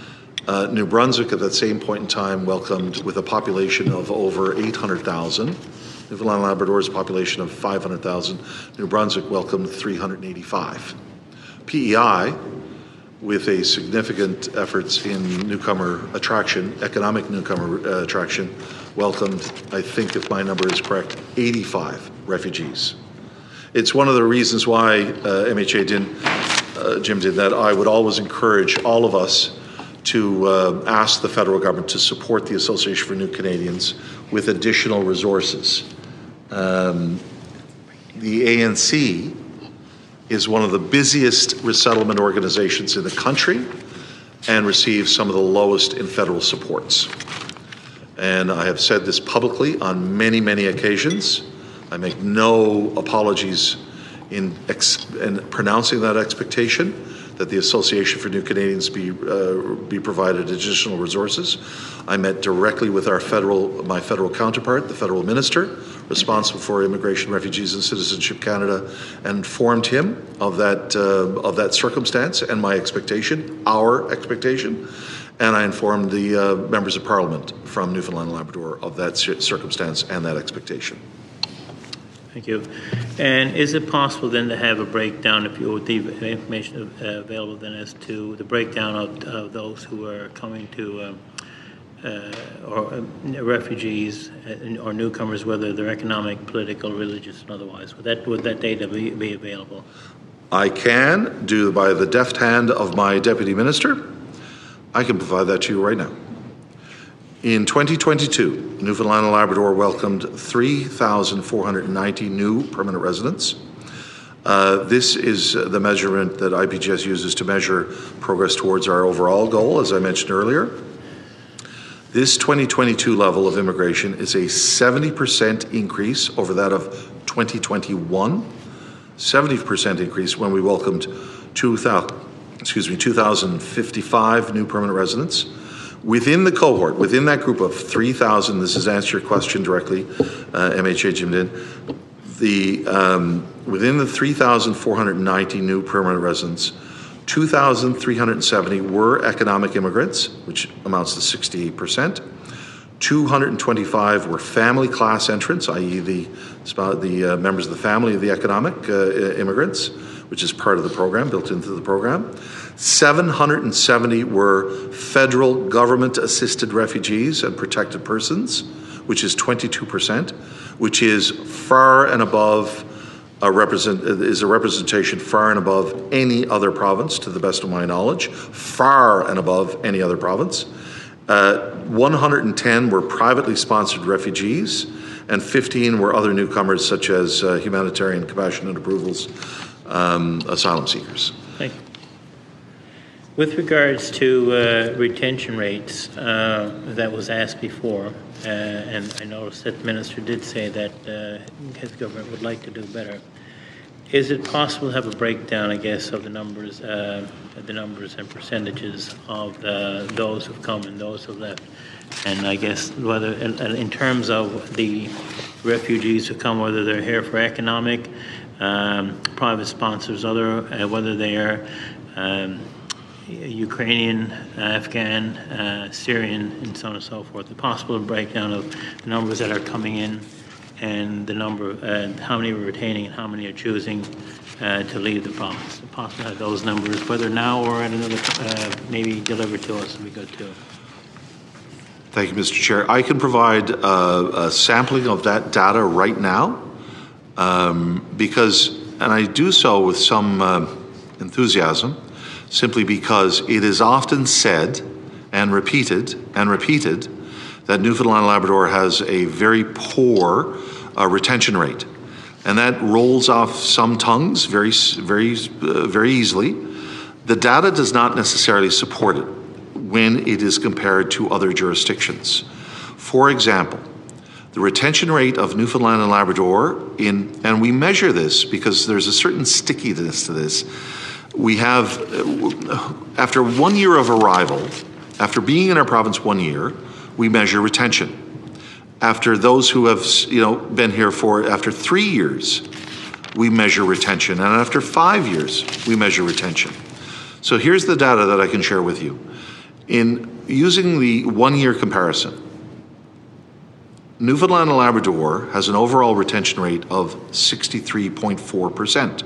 Uh, New Brunswick at that same point in time welcomed, with a population of over eight hundred thousand, Newfoundland and Labrador's population of five hundred thousand, New Brunswick welcomed three hundred eighty-five. P E I, with a significant efforts in newcomer attraction, economic newcomer uh, attraction, welcomed, I think if my number is correct, eighty-five refugees. It's one of the reasons why uh, M H A didn't, uh, Jim did that. I would always encourage all of us to uh, ask the federal government to support the Association for New Canadians with additional resources. Um, the A N C is one of the busiest resettlement organizations in the country and receives some of the lowest in federal supports. And I have said this publicly on many, many occasions. I make no apologies in, ex- in pronouncing that expectation, that the Association for New Canadians be uh, be provided additional resources. I met directly with our federal, my federal counterpart, the federal minister responsible for Immigration, Refugees and Citizenship Canada, and informed him of that uh, of that circumstance and my expectation, our expectation, and I informed the uh, members of Parliament from Newfoundland and Labrador of that circumstance and that expectation. Thank you. And is it possible then to have a breakdown, if you would leave information uh, available then, as to the breakdown of, of those who are coming to, um, uh, or uh, refugees or newcomers, whether they're economic, political, religious, and otherwise? Would that would that data be, be available? I can do by the deft hand of my deputy minister. I can provide that to you right now. In twenty twenty-two, Newfoundland and Labrador welcomed three thousand four hundred ninety new permanent residents. Uh, this is the measurement that I P G S uses to measure progress towards our overall goal, as I mentioned earlier. This twenty twenty-two level of immigration is a seventy percent increase over that of twenty twenty-one, seventy percent increase when we welcomed two thousand, excuse me, two thousand fifty-five new permanent residents. Within the cohort, within that group of three thousand, this is answer your question directly, uh, M H A Jim did, the, um, within the three thousand four hundred ninety new permanent residents, two thousand three hundred seventy were economic immigrants, which amounts to sixty-eight percent. two hundred twenty-five were family class entrants, that is the, the uh, members of the family of the economic uh, immigrants, which is part of the program, built into the program. seven hundred seventy were federal government-assisted refugees and protected persons, which is twenty-two percent, which is far and above a represent is a representation far and above any other province, to the best of my knowledge, far and above any other province. Uh, one hundred ten were privately sponsored refugees, and fifteen were other newcomers, such as uh, humanitarian compassionate approvals, um, asylum seekers. Thank you. With regards to uh, retention rates, uh, that was asked before, uh, and I noticed that the minister did say that uh, his government would like to do better. Is it possible to have a breakdown, I guess, of the numbers, uh, the numbers and percentages of the, those who've come and those who've left? And I guess whether, in, in terms of the refugees who come, whether they're here for economic, um, private sponsors, other, uh, whether they are um, Ukrainian, Afghan, uh, Syrian, and so on and so forth. The possible breakdown of the numbers that are coming in and the number, uh, how many we're retaining and how many are choosing uh, to leave the province. The possible have those numbers, whether now or at another, uh, maybe delivered to us, would be good too. Thank you, Mister Chair. I can provide uh, a sampling of that data right now um, because, and I do so with some uh, enthusiasm, simply because it is often said and repeated and repeated that Newfoundland and Labrador has a very poor uh, retention rate. And that rolls off some tongues very, very, uh, very easily. The data does not necessarily support it when it is compared to other jurisdictions. For example, the retention rate of Newfoundland and Labrador, in, and we measure this because there's a certain stickiness to this. We have, after one year of arrival, after being in our province one year, we measure retention. After those who have, you know, been here for, after three years, we measure retention. And after five years, we measure retention. So here's the data that I can share with you. In using the one-year comparison, Newfoundland and Labrador has an overall retention rate of sixty-three point four percent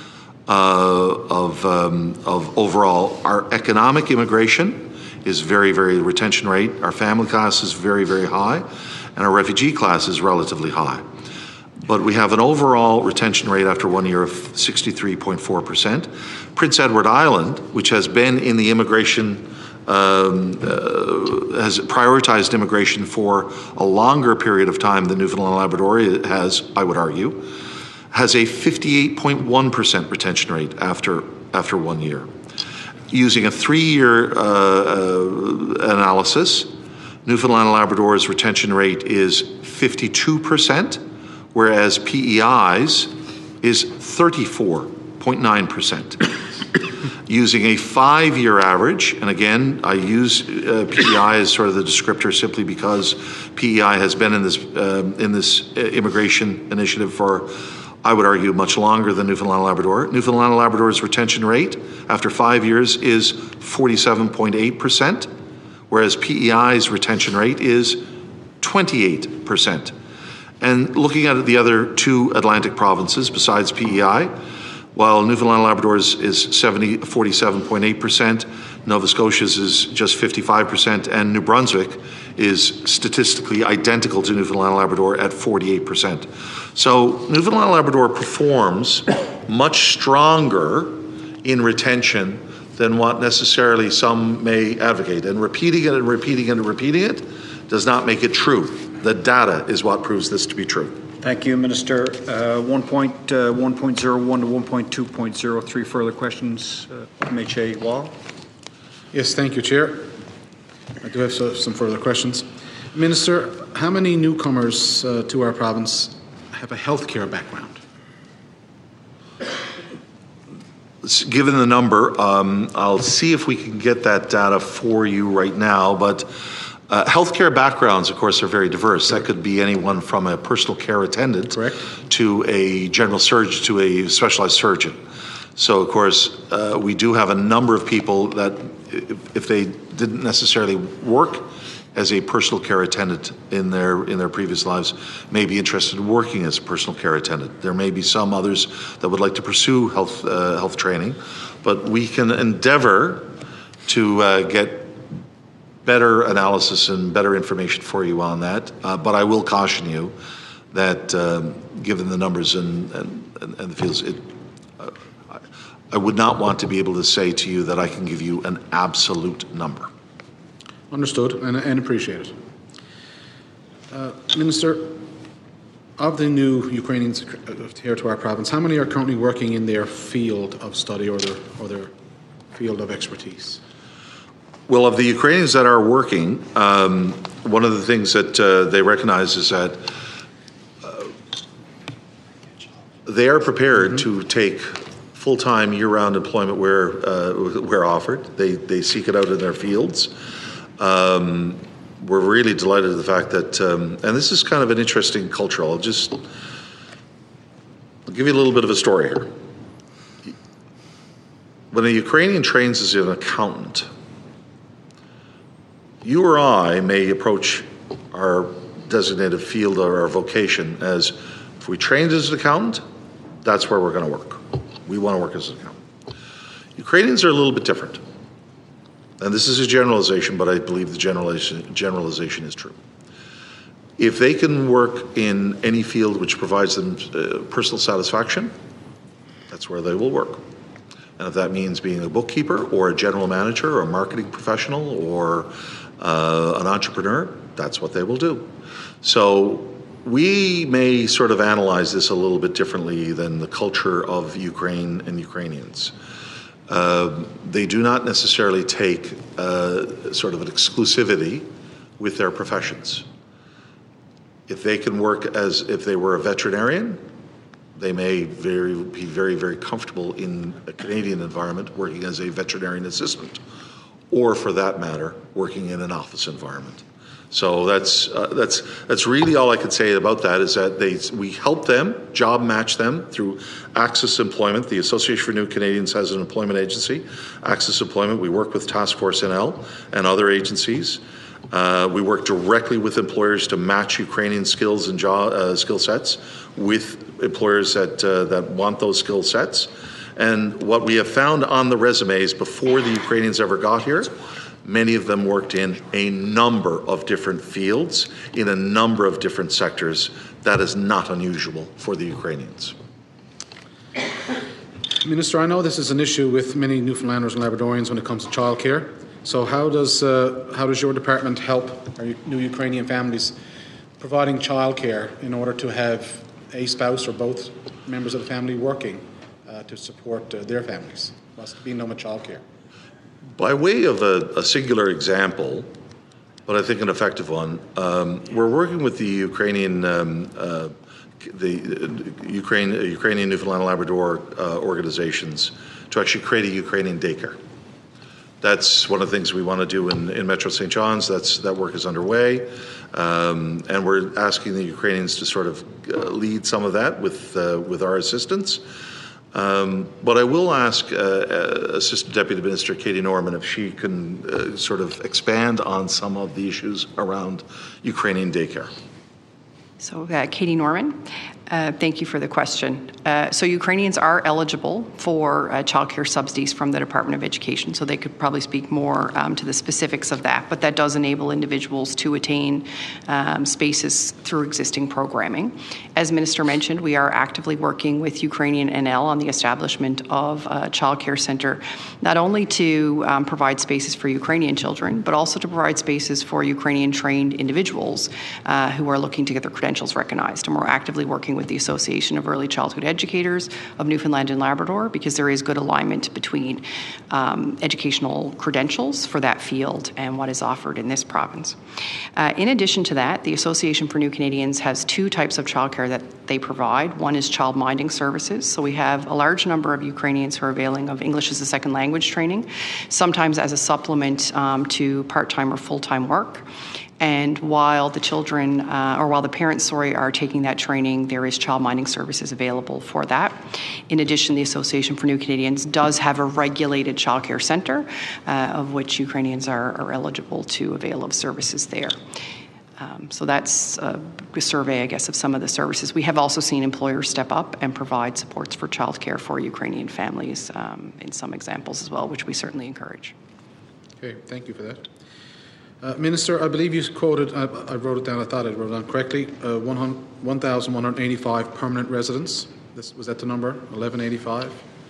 uh, of, um, of overall. Our economic immigration is very, very, retention rate. Our family class is very, very high, and our refugee class is relatively high. But we have an overall retention rate after one year of sixty-three point four percent. Prince Edward Island, which has been in the immigration, um, uh, has prioritized immigration for a longer period of time than Newfoundland and Labrador has, I would argue, has a fifty-eight point one percent retention rate after, after one year. Using a three-year uh, uh, analysis, Newfoundland and Labrador's retention rate is fifty-two percent, whereas P E I's is thirty-four point nine percent. Using a five-year average, and again, I use uh, P E I as sort of the descriptor simply because P E I has been in this, uh, in this immigration initiative for, I would argue, much longer than Newfoundland and Labrador. Newfoundland and Labrador's retention rate after five years is forty-seven point eight percent, whereas P E I's retention rate is twenty-eight percent. And looking at the other two Atlantic provinces besides P E I, while Newfoundland and Labrador's is seventy, forty-seven point eight percent, Nova Scotia's is just fifty-five percent, and New Brunswick is statistically identical to Newfoundland and Labrador at forty-eight percent. So Newfoundland and Labrador performs much stronger in retention than what necessarily some may advocate. And repeating it and repeating it and repeating it does not make it true. The data is what proves this to be true. Thank you, Minister. Uh, one point one oh one to one point two point oh three, further questions. Uh, M H A Wall. Yes, thank you, Chair. I do have so, some further questions. Minister, how many newcomers uh, to our province have a healthcare background? Given the number, um, I'll see if we can get that data for you right now, but Uh, healthcare backgrounds, of course, are very diverse. That could be anyone from a personal care attendant Correct. to a general surgeon, to a specialized surgeon. So, of course, uh, we do have a number of people that, if, if they didn't necessarily work as a personal care attendant in their in their previous lives, may be interested in working as a personal care attendant. There may be some others that would like to pursue health uh, health training, but we can endeavor to uh, get better analysis and better information for you on that. Uh, but I will caution you that um, given the numbers and, and, and the fields, it, uh, I, I would not want to be able to say to you that I can give you an absolute number. Understood and, and appreciated. Uh, Minister, of the new Ukrainians here to our province, how many are currently working in their field of study or their, or their field of expertise? Well, of the Ukrainians that are working, um, one of the things that uh, they recognize is that uh, they are prepared mm-hmm. to take full-time, year-round employment where uh, where offered. They they seek it out in their fields. Um, we're really delighted at the fact that, um, and this is kind of an interesting cultural. I'll just I'll give you a little bit of a story here. When a Ukrainian trains as an accountant, you or I may approach our designated field or our vocation as, if we trained as an accountant, that's where we're going to work. We want to work as an accountant. Ukrainians are a little bit different. And this is a generalization, but I believe the generalization, generalization is true. If they can work in any field which provides them uh, personal satisfaction, that's where they will work. And if that means being a bookkeeper or a general manager or a marketing professional or uh, an entrepreneur, that's what they will do. So we may sort of analyze this a little bit differently than the culture of Ukraine and Ukrainians. Uh, they do not necessarily take uh, sort of an exclusivity with their professions. If they can work as if they were a veterinarian, they may very be very, very comfortable in a Canadian environment working as a veterinarian assistant, or for that matter, working in an office environment. So that's uh, that's that's really all I can say about that is that they we help them, job match them through Access Employment. The Association for New Canadians has an employment agency, Access Employment. We work with Task Force N L and other agencies. Uh, we work directly with employers to match Ukrainian skills and job, uh, skill sets with employers that uh, that want those skill sets. And what we have found on the resumes before the Ukrainians ever got here, many of them worked in a number of different fields, in a number of different sectors. That is not unusual for the Ukrainians. Minister, I know this is an issue with many Newfoundlanders and Labradorians when it comes to childcare. So how does uh, how does your department help our new Ukrainian families providing childcare in order to have a spouse or both members of the family working uh, to support uh, their families whilst being done with childcare? By way of a, a singular example, but I think an effective one, um, we're working with the Ukrainian um, uh, the uh, Ukraine, uh, Ukrainian Newfoundland and Labrador uh, organizations to actually create a Ukrainian daycare. That's one of the things we want to do in, in Metro Saint John's. That's, that work is underway. Um, and we're asking the Ukrainians to sort of uh, lead some of that with, uh, with our assistance. Um, but I will ask uh, uh, Assistant Deputy Minister Katie Norman if she can uh, sort of expand on some of the issues around Ukrainian daycare. So, uh, Katie Norman, uh, thank you for the question. Uh, so, Ukrainians are eligible for uh, childcare subsidies from the Department of Education, so they could probably speak more um, to the specifics of that, but that does enable individuals to attain um, spaces through existing programming. As Minister mentioned, we are actively working with Ukrainian N L on the establishment of a childcare centre, not only to um, provide spaces for Ukrainian children, but also to provide spaces for Ukrainian-trained individuals uh, who are looking to get their credentials recognized. And we're actively working with the Association of Early Childhood Educators of Newfoundland and Labrador because there is good alignment between um, educational credentials for that field and what is offered in this province. Uh, in addition to that, the Association for New Canadians has two types of childcare that they provide. One is child-minding services. So we have a large number of Ukrainians who are availing of English as a second language training, sometimes as a supplement um, to part-time or full-time work. And while the children, uh, or while the parents, sorry, are taking that training, there is child-minding services available for that. In addition, the Association for New Canadians does have a regulated childcare centre, uh, of which Ukrainians are, are eligible to avail of services there. Um, so that's a, a survey, I guess, of some of the services. We have also seen employers step up and provide supports for childcare for Ukrainian families um, in some examples as well, which we certainly encourage. Okay, thank you for that. Uh, Minister, I believe you quoted, I, I wrote it down, I thought I wrote it down correctly, uh, one thousand one hundred eighty-five permanent residents. This, was that the number, eleven eighty-five?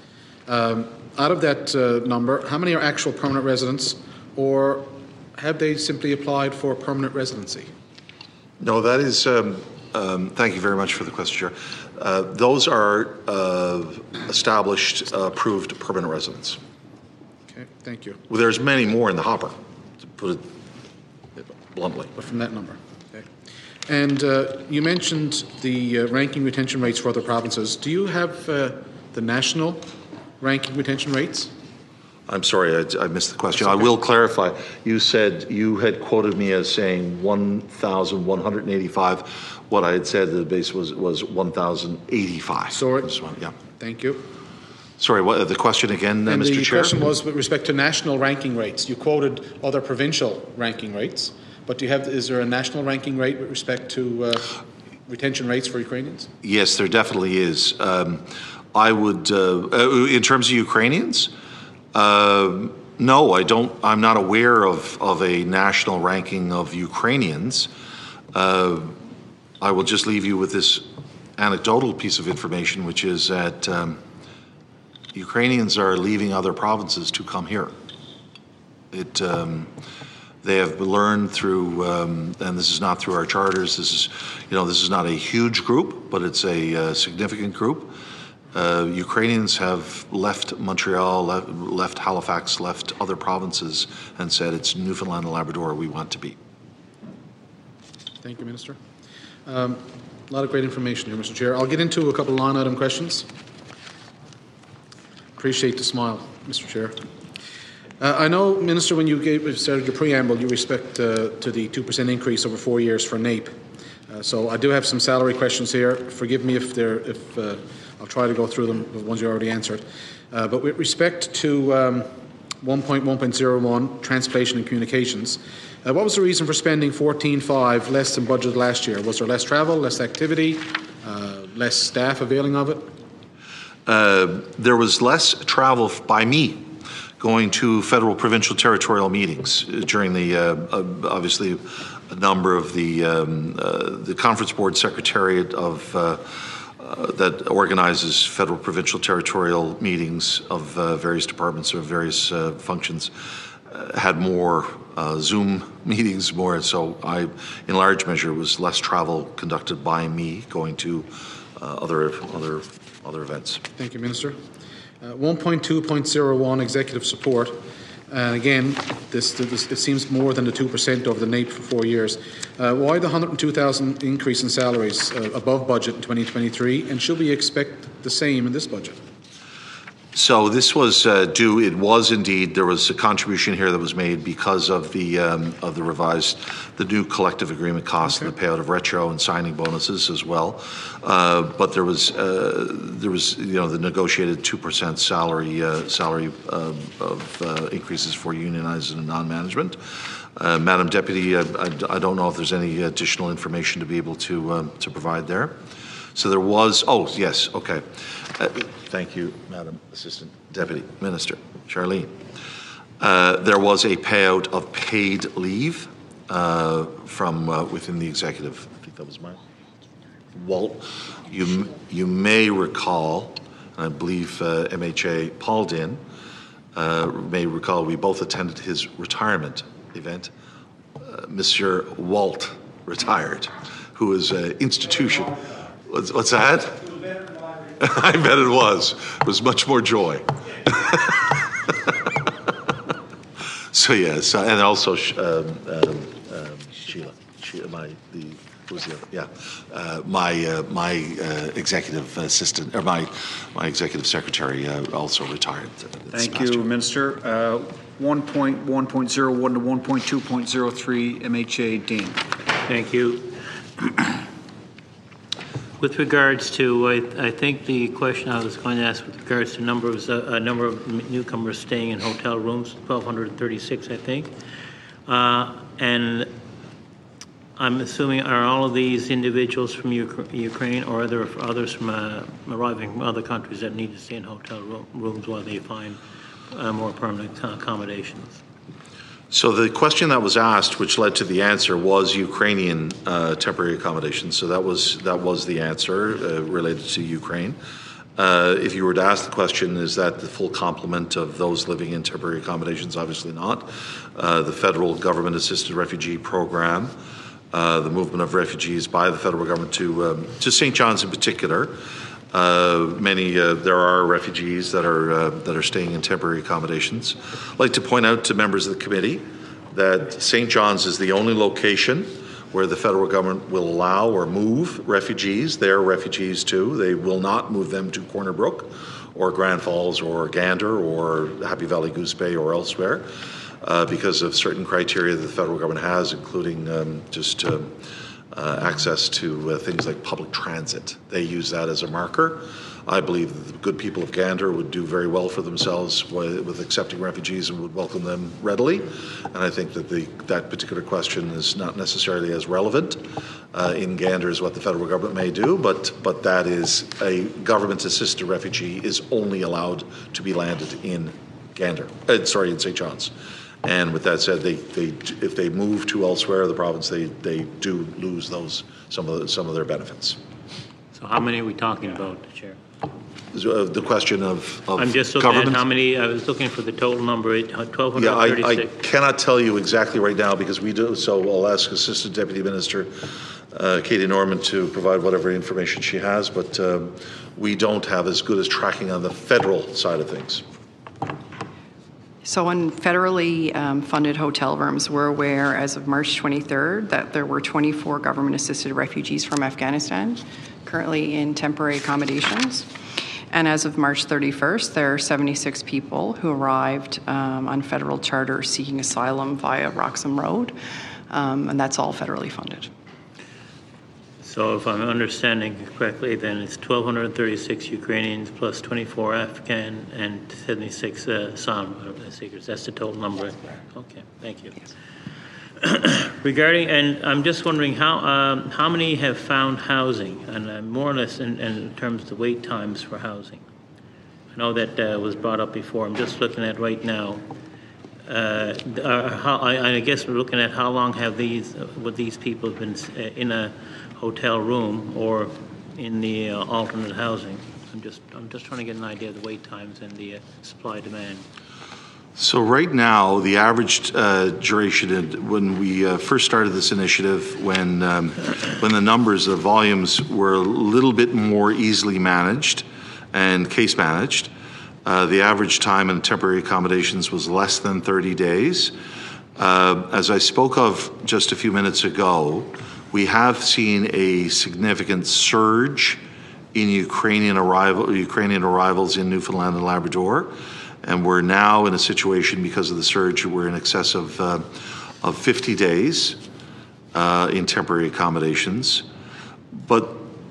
Um, out of that uh, number, how many are actual permanent residents, or have they simply applied for permanent residency? No, that is, um, um, thank you very much for the question, Chair. Uh, those are uh, established, uh, approved permanent residents. Okay, thank you. Well, there's many more in the hopper, to put it bluntly. But from that number. Okay. And uh, you mentioned the uh, ranking retention rates for other provinces. Do you have uh, the national ranking retention rates? I'm sorry, I, I missed the question. Okay. I will clarify. You said you had quoted me as saying one thousand one hundred eighty-five. What I had said at the base was, was one thousand eighty-five. Sorry. One, yeah. Thank you. Sorry, what, the question again, uh, Mister The Chair? question was with respect to national ranking rates. You quoted other provincial ranking rates, but do you have, is there a national ranking rate with respect to uh, retention rates for Ukrainians? Yes, there definitely is. Um, I would, uh, uh, in terms of Ukrainians, uh, no, I don't. I'm not aware of, of a national ranking of Ukrainians. Uh, I will just leave you with this anecdotal piece of information, which is that um, Ukrainians are leaving other provinces to come here. It, um, they have learned through, um, and this is not through our charters. This is, you know, this is not a huge group, but it's a uh, significant group. Uh, Ukrainians have left Montreal, left, left Halifax, left other provinces, and said it's Newfoundland and Labrador we want to be. Thank you, Minister. Um, a lot of great information here, Mister Chair. I'll get into a couple of line item questions. Appreciate the smile, Mister Chair. Uh, I know, Minister, when you gave, started your preamble, you respect uh, to the two percent increase over four years for NAPE. Uh, so I do have some salary questions here. Forgive me if they're, if uh, I'll try to go through them, the ones you already answered. Uh, but with respect to um, one point one point zero one, translation and communications, uh, what was the reason for spending fourteen point five less than budgeted last year? Was there less travel, less activity, uh, less staff availing of it? Uh, there was less travel by me going to federal, provincial, territorial meetings during the, uh, uh, obviously, a number of the um, uh, the conference board secretariat of uh, uh, that organizes federal, provincial, territorial meetings of uh, various departments or various uh, functions uh, had more uh, Zoom meetings, more. So I, in large measure, it was less travel conducted by me going to uh, other other other events. Thank you, Minister. Uh, one point two point zero one executive support. And uh, again, this, this it seems more than the two percent over the NAPE for four years. Uh, why the one hundred two thousand increase in salaries uh, above budget in twenty twenty-three? And should we expect the same in this budget? So this was uh, due. It was indeed there was a contribution here that was made because of the um, of the revised, the new collective agreement costs okay. and the payout of retro and signing bonuses as well. Uh, but there was uh, there was you know the negotiated two percent salary uh, salary uh, of uh, increases for unionized and non-management. Uh, Madam Deputy, I, I, I don't know if there's any additional information to be able to um, to provide there. So there was, oh, yes, okay. Uh, thank you, Madam Assistant Deputy Minister, Charlene. Uh, there was a payout of paid leave uh, from uh, within the executive. I think that was mine. Walt, you, you may recall, and I believe uh, M H A Paul Dinn uh, may recall, we both attended his retirement event. Uh, Monsieur Walt retired, who is an institution. What's, what's that? I bet it was. It was much more joy. So yes, uh, and also um, um, um, Sheila, Sheila, my the who's the other? Yeah, uh, my uh, my uh, executive assistant or my my executive secretary uh, also retired. Thank you, Minister. Uh, one point one point zero one to one point two point zero three, M H A Dean. Thank you. With regards to, I, I think the question I was going to ask with regards to number of, a uh, number of newcomers staying in hotel rooms, twelve thirty-six, I think. Uh, and I'm assuming, are all of these individuals from Uk Ukraine, or are there others from uh, arriving from other countries that need to stay in hotel room, rooms while they find uh, more permanent accommodations? So the question that was asked, which led to the answer, was Ukrainian uh, temporary accommodations. So that was that was the answer uh, related to Ukraine. Uh, if you were to ask the question, is that the full complement of those living in temporary accommodations? Obviously not. Uh, the federal government-assisted refugee program, uh, the movement of refugees by the federal government to um, to Saint John's in particular. Uh, many uh, there are refugees that are uh, that are staying in temporary accommodations. I'd like to point out to members of the committee that Saint John's is the only location where the federal government will allow or move refugees. They are refugees too. They will not move them to Corner Brook or Grand Falls or Gander or Happy Valley Goose Bay or elsewhere uh, because of certain criteria that the federal government has, including um, just. Um, Uh, access to uh, things like public transit. They use that as a marker. I believe that the good people of Gander would do very well for themselves with, with accepting refugees and would welcome them readily. And I think that the, that particular question is not necessarily as relevant uh, in Gander as what the federal government may do, but, but that is a government-assisted refugee is only allowed to be landed in Gander, uh, sorry, in Saint John's. And with that said, they, they, if they move to elsewhere in the province, they, they do lose those some of the, some of their benefits. So how many are we talking about, Chair? Uh, the question of, of I'm just looking government. at how many. I was looking for the total number, twelve thirty-six. Yeah, I, I cannot tell you exactly right now because we do. So I'll ask Assistant Deputy Minister uh, Katie Norman to provide whatever information she has. But um, we don't have as good as tracking on the federal side of things. So on federally um, funded hotel rooms, we're aware as of March twenty-third that there were twenty-four government-assisted refugees from Afghanistan currently in temporary accommodations. And as of March thirty-first, there are seventy-six people who arrived um, on federal charter seeking asylum via Roxham Road, um, and that's all federally funded. So if I'm understanding correctly, then it's one thousand two hundred thirty-six Ukrainians plus twenty-four Afghan and seventy-six uh, asylum seekers. That's the total number. Okay, thank you. Yes. Regarding, and I'm just wondering how um, how many have found housing, and uh, more or less in, in terms of the wait times for housing. I know that uh, was brought up before. I'm just looking at right now. Uh, uh, how, I, I guess we're looking at how long have these uh, would these people have been in a hotel room or in the uh, alternate housing. I'm just I'm just trying to get an idea of the wait times and the uh, supply demand. So right now, the average uh, duration, when we uh, first started this initiative, when um, when the numbers, the volumes were a little bit more easily managed and case managed, uh, the average time in temporary accommodations was less than thirty days. Uh, as I spoke of just a few minutes ago, we have seen a significant surge in Ukrainian arrival, Ukrainian arrivals in Newfoundland and Labrador. And we're now in a situation, because of the surge, we're in excess of, uh, of fifty days uh, in temporary accommodations. But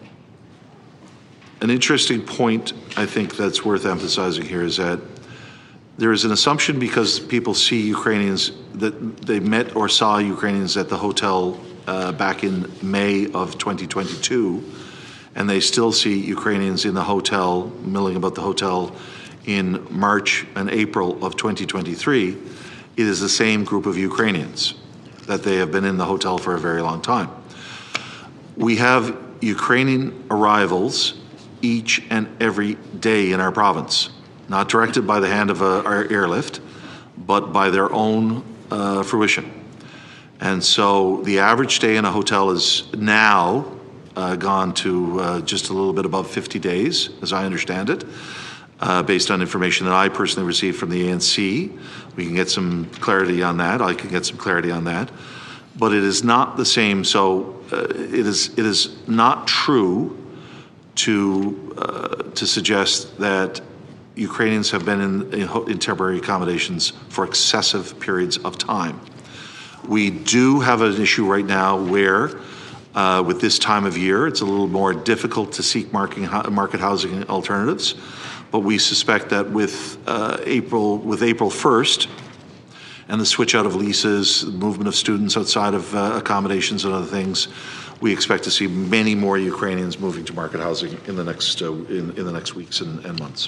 an interesting point, I think, that's worth emphasizing here is that there is an assumption, because people see Ukrainians, that they met or saw Ukrainians at the hotel uh, back in May of twenty twenty-two, and they still see Ukrainians in the hotel, milling about the hotel, in March and April of twenty twenty-three, it is the same group of Ukrainians that they have been in the hotel for a very long time. We have Ukrainian arrivals each and every day in our province, not directed by the hand of a, our airlift, but by their own uh, fruition. And so the average stay in a hotel is now uh, gone to uh, just a little bit above fifty days, as I understand it. Uh, based on information that I personally received from the A N C. We can get some clarity on that. I can get some clarity on that. But it is not the same. So uh, it is it is not true to uh, to suggest that Ukrainians have been in, in, in temporary accommodations for excessive periods of time. We do have an issue right now where, uh, with this time of year, it's a little more difficult to seek market, market housing alternatives. But we suspect that with uh, April, with April first, and the switch out of leases, movement of students outside of uh, accommodations and other things, we expect to see many more Ukrainians moving to market housing in the next uh, in, in the next weeks and, and months.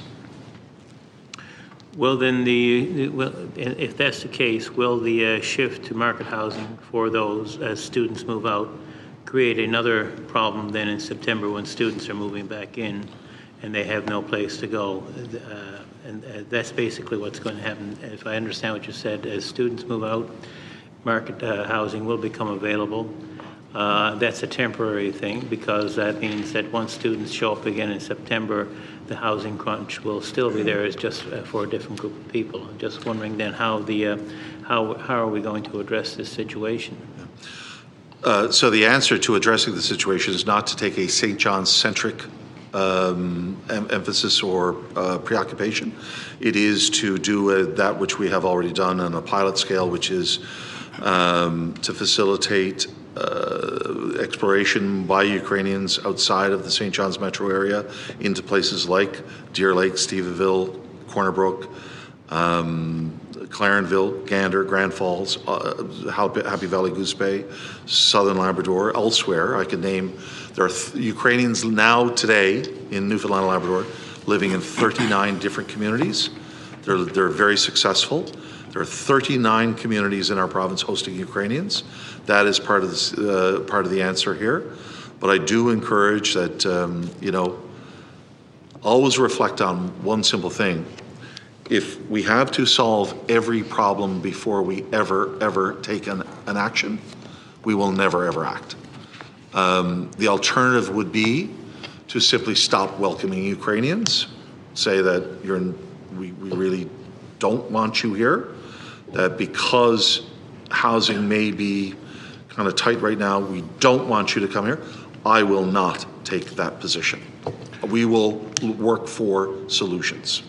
Well, then the well, if that's the case, will the uh, shift to market housing for those as students move out create another problem then in September when students are moving back in and they have no place to go? Uh, and uh, that's basically what's going to happen. If I understand what you said, as students move out, market uh, housing will become available. Uh, that's a temporary thing, because that means that once students show up again in September, the housing crunch will still be there. It's just uh, for a different group of people. I'm just wondering then how the uh, how how are we going to address this situation? Uh, so the answer to addressing the situation is not to take a Saint John-centric Um, em- emphasis or uh, preoccupation. It is to do uh, that which we have already done on a pilot scale, which is um, to facilitate uh, exploration by Ukrainians outside of the Saint John's metro area into places like Deer Lake, Stephenville, Corner Brook, um, Clarenville, Gander, Grand Falls, uh, Happy Valley, Goose Bay, Southern Labrador, elsewhere. I could name. There are th- Ukrainians now today in Newfoundland and Labrador living in thirty-nine different communities. They're, they're very successful. There are thirty-nine communities in our province hosting Ukrainians. That is part of, this, uh, part of the answer here. But I do encourage that, um, you know, always reflect on one simple thing. If we have to solve every problem before we ever, ever take an, an action, we will never, ever act. Um, the alternative would be to simply stop welcoming Ukrainians, say that you're, we, we really don't want you here, that because housing may be kind of tight right now, we don't want you to come here. I will not take that position. We will work for solutions.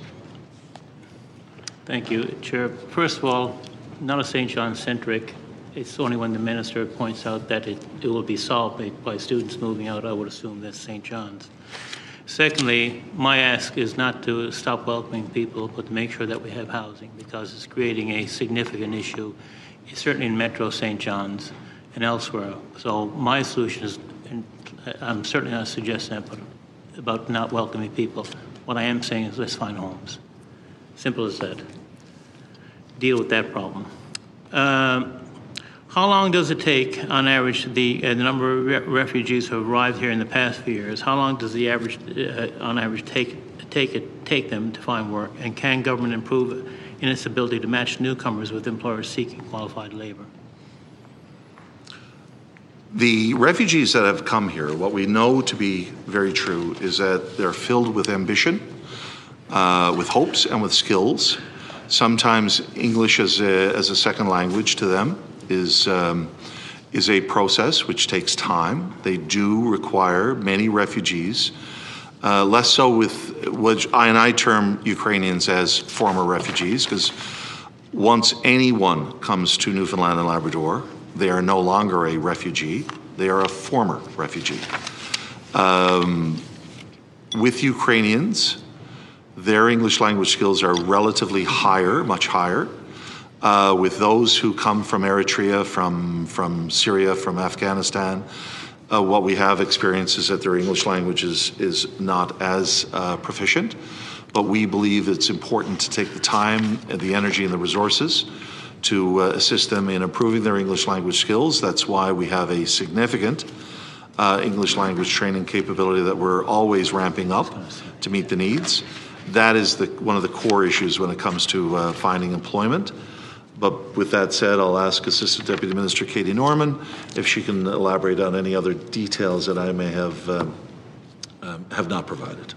Thank you, Chair. First of all, not a Saint John centric. It's only when the minister points out that it, it will be solved by, by students moving out, I would assume that's Saint John's. Secondly, my ask is not to stop welcoming people, but to make sure that we have housing, because it's creating a significant issue, certainly in Metro Saint John's and elsewhere. So my solution is, and I'm certainly not suggesting that, but about not welcoming people. What I am saying is let's find homes. Simple as that. Deal with that problem. Um, how long does it take, on average, the, uh, the number of re refugees who have arrived here in the past few years? How long does the average, uh, on average, take take it take them to find work? And can government improve in its ability to match newcomers with employers seeking qualified labor? The refugees that have come here, what we know to be very true is that they're filled with ambition, uh, with hopes, and with skills. Sometimes English as a, as a second language to them is, um, is a process which takes time. They do require, many refugees, uh, less so with what I and I term Ukrainians as former refugees, because once anyone comes to Newfoundland and Labrador, they are no longer a refugee, they are a former refugee. Um, with Ukrainians, their English language skills are relatively higher, much higher. Uh, with those who come from Eritrea, from, from Syria, from Afghanistan, uh, what we have experienced is that their English language is, is not as uh, proficient, but we believe it's important to take the time, and the energy, and the resources to uh, assist them in improving their English language skills. That's why we have a significant uh, English language training capability that we're always ramping up to meet the needs. That is the, one of the core issues when it comes to uh, finding employment. But with that said, I'll ask Assistant Deputy Minister Katie Norman if she can elaborate on any other details that I may have, um, um, have not provided.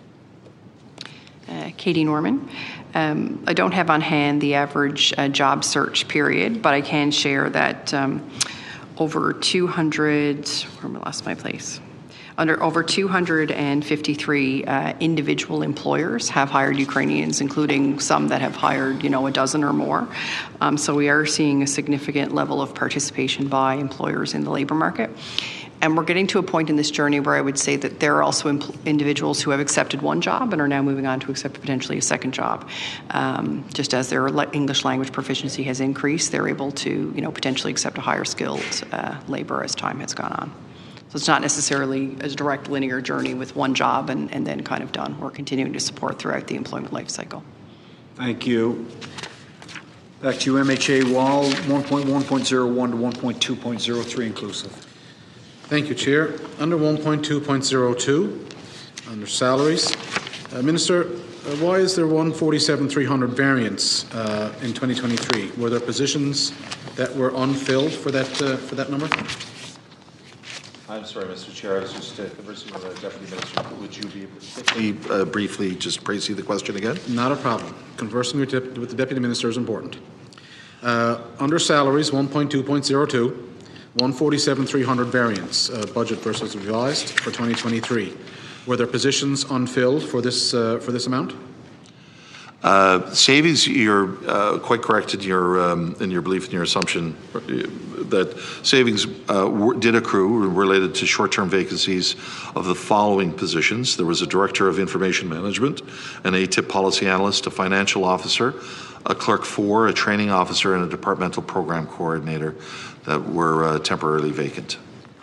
Uh, Katie Norman. Um, I don't have on hand the average uh, job search period, but I can share that um, over two hundred, where I lost my place, under over two hundred fifty-three uh, individual employers have hired Ukrainians, including some that have hired, you know, a dozen or more. Um, so we are seeing a significant level of participation by employers in the labor market. And we're getting to a point in this journey where I would say that there are also individuals who have accepted one job and are now moving on to accept potentially a second job. Um, just as their English language proficiency has increased, they're able to, you know, potentially accept a higher skilled uh, labor as time has gone on. So it's not necessarily a direct linear journey with one job and, and then kind of done. We're continuing to support throughout the employment life cycle. Thank you. Back to you, M H A Wall, one point one point oh one to one point two point oh three inclusive. Thank you, Chair. Under one point two point oh two, under salaries, uh, Minister, uh, why is there one forty-seven three hundred variance uh, in twenty twenty-three? Were there positions that were unfilled for that uh, for that number? I'm sorry, Mister Chair. I was just uh, conversing with the Deputy Minister. Would you be able to uh, briefly just phrase the question again? Not a problem. Conversing with, with the Deputy Minister is important. Uh, under salaries, one point two point oh two. one forty-seven three hundred variance, uh, budget versus revised for twenty twenty-three. Were there positions unfilled for this uh, for this amount? Uh, savings, you're uh, quite correct in your um, in your belief and your assumption that savings uh, were, did accrue related to short-term vacancies of the following positions. There was a Director of Information Management, an A T I P Policy Analyst, a Financial Officer, a Clerk four, a Training Officer, and a Departmental Program Coordinator that were uh, temporarily vacant.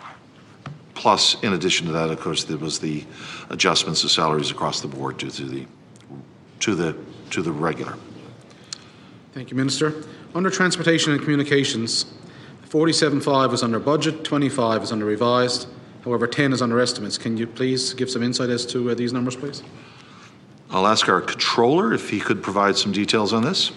Plus, in addition to that, of course, there was the adjustments of salaries across the board due to the to the to the regular. Thank you, Minister. Under Transportation and Communications, forty-seven point five is under budget, twenty-five is under revised. However, ten is under estimates. Can you please give some insight as to uh, these numbers, please? I'll ask our controller if he could provide some details on this.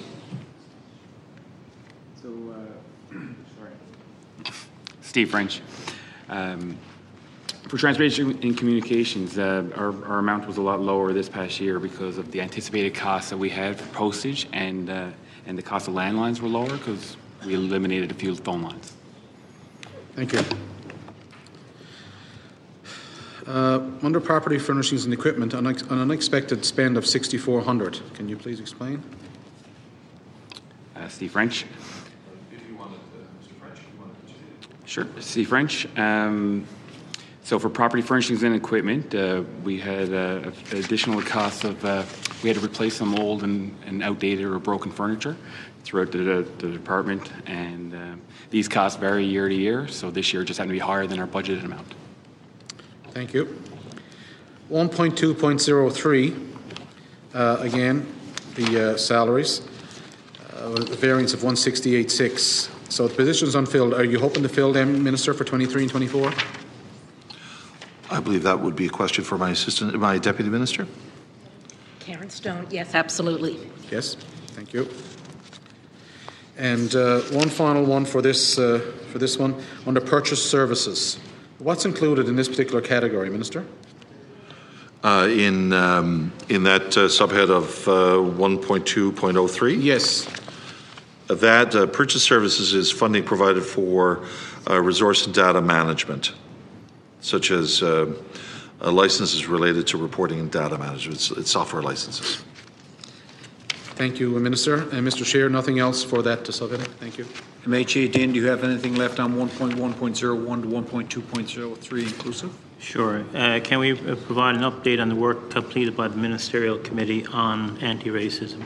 So, uh, sorry. Steve French. Um, for Transportation and Communications, uh, our, our amount was a lot lower this past year because of the anticipated costs that we had for postage, and uh, and the cost of landlines were lower because we eliminated a few phone lines. Thank you. Uh, under property furnishings and equipment, an, an unexpected spend of sixty-four hundred. Can you please explain? Uh, Steve French. If you wanted, uh, Mister French, you wanted to... Sure. Steve French. Um, so for property furnishings and equipment, uh, we had uh, additional costs of, uh, we had to replace some old and, and outdated or broken furniture throughout the, the, the department, and uh, these costs vary year to year, so this year just had to be higher than our budgeted amount. Thank you. one point two point oh three, uh, again, the uh, salaries, uh, a variance of one sixty-eight point six. So the positions unfilled, are you hoping to fill them, Minister, for twenty-three and twenty-four? I believe that would be a question for my assistant, my deputy minister. Karen Stone, yes, absolutely. Yes, thank you. And uh, one final one for this, uh, for this one, under purchase services. What's included in this particular category, Minister? Uh, in um, in that uh, subhead of uh, one point two point oh three? Yes. Uh, that uh, purchase services is funding provided for uh, resource and data management, such as uh, uh, licenses related to reporting and data management. It's, it's software licenses. Thank you, Minister. And Mister Chair, nothing else for that subheading. Thank you. M H A Din, do you have anything left on one point one point oh one to one point two point oh three inclusive? Sure. Uh, can we uh, provide an update on the work completed by the Ministerial Committee on Anti-Racism?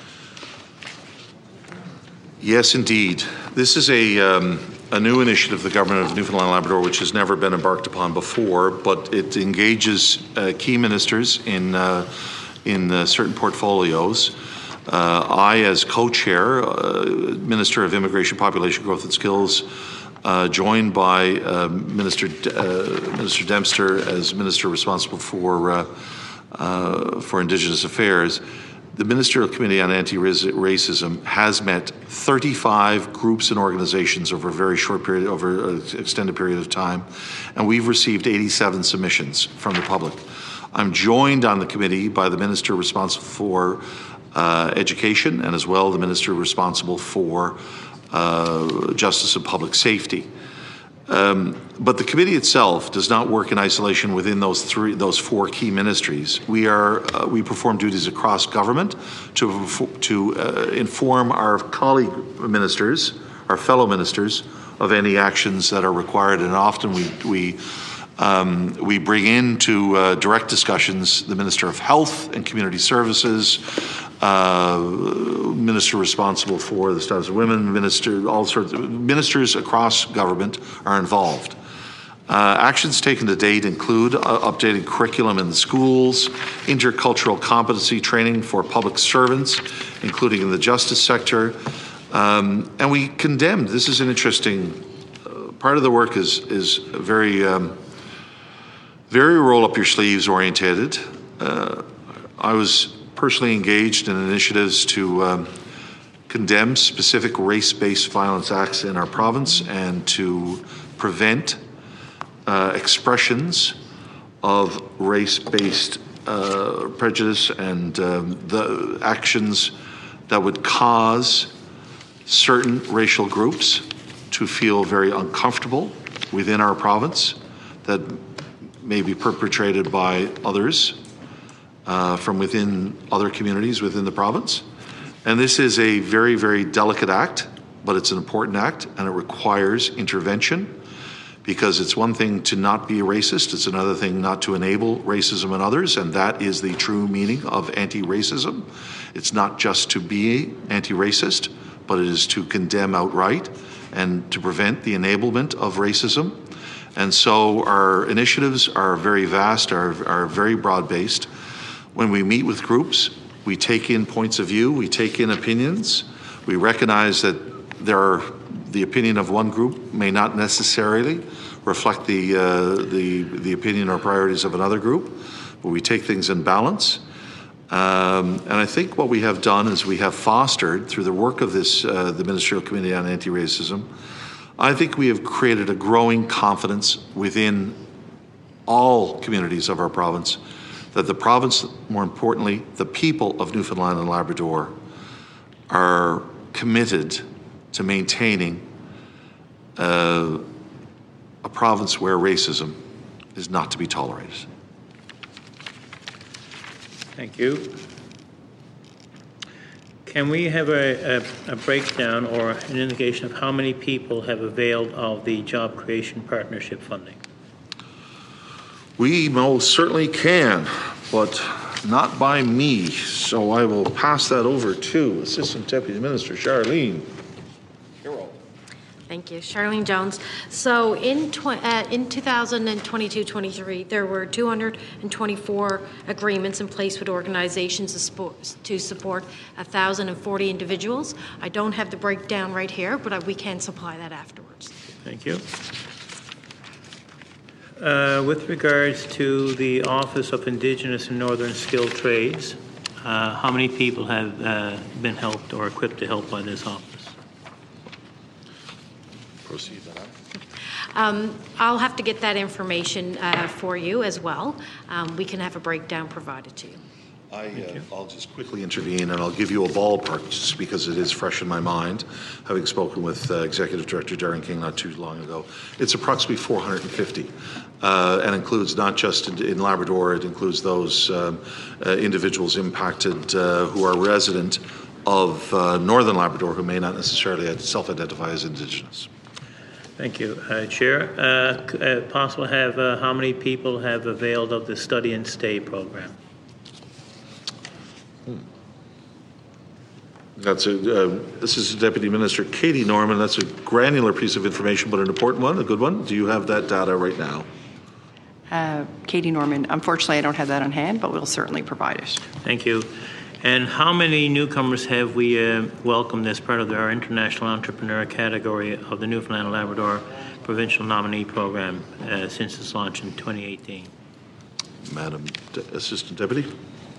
Yes, indeed. This is a, um, a new initiative of the Government of Newfoundland and Labrador, which has never been embarked upon before, but it engages uh, key ministers in, uh, in uh, certain portfolios. Uh, I, as co-chair, uh, Minister of Immigration, Population Growth and Skills, uh, joined by uh, Minister D- uh, Minister Dempster as Minister responsible for uh, uh, for Indigenous Affairs. The Ministerial Committee on Anti-Racism has met thirty-five groups and organizations over a very short period, over an extended period of time, and we've received eighty-seven submissions from the public. I'm joined on the committee by the Minister responsible for Uh, education, and as well the minister responsible for uh, justice and public safety. Um, but the committee itself does not work in isolation within those three, those four key ministries. We are uh, we perform duties across government to to uh, inform our colleague ministers, our fellow ministers, of any actions that are required, and often we we. Um, we bring into uh, direct discussions the Minister of Health and Community Services, uh, Minister responsible for the status of women, minister, all sorts of ministers across government are involved. Uh, actions taken to date include uh, updating curriculum in the schools, intercultural competency training for public servants, including in the justice sector, um, and we condemned. This is an interesting uh, part of the work. is is very. Um, Very roll up your sleeves orientated. Uh, I was personally engaged in initiatives to um, condemn specific race-based violence acts in our province and to prevent uh, expressions of race-based uh, prejudice and um, the actions that would cause certain racial groups to feel very uncomfortable within our province, that may be perpetrated by others uh, from within other communities within the province. And this is a very, very delicate act, but it's an important act, and it requires intervention, because it's one thing to not be a racist, it's another thing not to enable racism in others, and that is the true meaning of anti-racism. It's not just to be anti-racist, but it is to condemn outright and to prevent the enablement of racism. And so our initiatives are very vast, are, are very broad-based. When we meet with groups, we take in points of view, we take in opinions. We recognize that there are, the opinion of one group may not necessarily reflect the, uh, the, the opinion or priorities of another group, but we take things in balance. Um, and I think what we have done is we have fostered, through the work of this, uh, the Ministerial Committee on Anti-Racism, I think we have created a growing confidence within all communities of our province that the province, more importantly, the people of Newfoundland and Labrador, are committed to maintaining uh, a province where racism is not to be tolerated. Thank you. Can we have a, a, a breakdown or an indication of how many people have availed of the Job Creation Partnership funding? We most certainly can, but not by me. So I will pass that over to Assistant Deputy Minister Charlene. Thank you. Charlene Jones. So in, tw uh, in two thousand twenty-two twenty-three, there were two hundred twenty-four agreements in place with organizations to support, to support one thousand forty individuals. I don't have the breakdown right here, but I, we can supply that afterwards. Thank you. Uh, with regards to the Office of Indigenous and Northern Skilled Trades, uh, how many people have uh, been helped or equipped to help by this office? Proceed. Um, I'll have to get that information uh, for you as well. Um, we can have a breakdown provided to you. I, uh, I'll just quickly intervene, and I'll give you a ballpark just because it is fresh in my mind, having spoken with uh, Executive Director Darren King not too long ago. It's approximately four hundred fifty, uh, and includes not just in, in Labrador, it includes those um, uh, individuals impacted uh, who are resident of uh, Northern Labrador who may not necessarily self-identify as Indigenous. Thank you. Uh, Chair, uh, uh, possible have uh, how many people have availed of the Study and Stay program? Hmm. That's a, uh, Assistant Deputy Minister Katie Norman. That's a granular piece of information, but an important one, a good one. Do you have that data right now? Uh, Katie Norman, unfortunately, I don't have that on hand, but we'll certainly provide it. Thank you. And how many newcomers have we uh, welcomed as part of our International Entrepreneur category of the Newfoundland and Labrador Provincial Nominee Program uh, since its launch in twenty eighteen? Madam De- Assistant Deputy?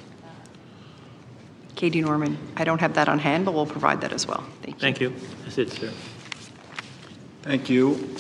Katie Norman, I don't have that on hand, but we'll provide that as well. Thank you. Thank you. That's it, sir. Thank you.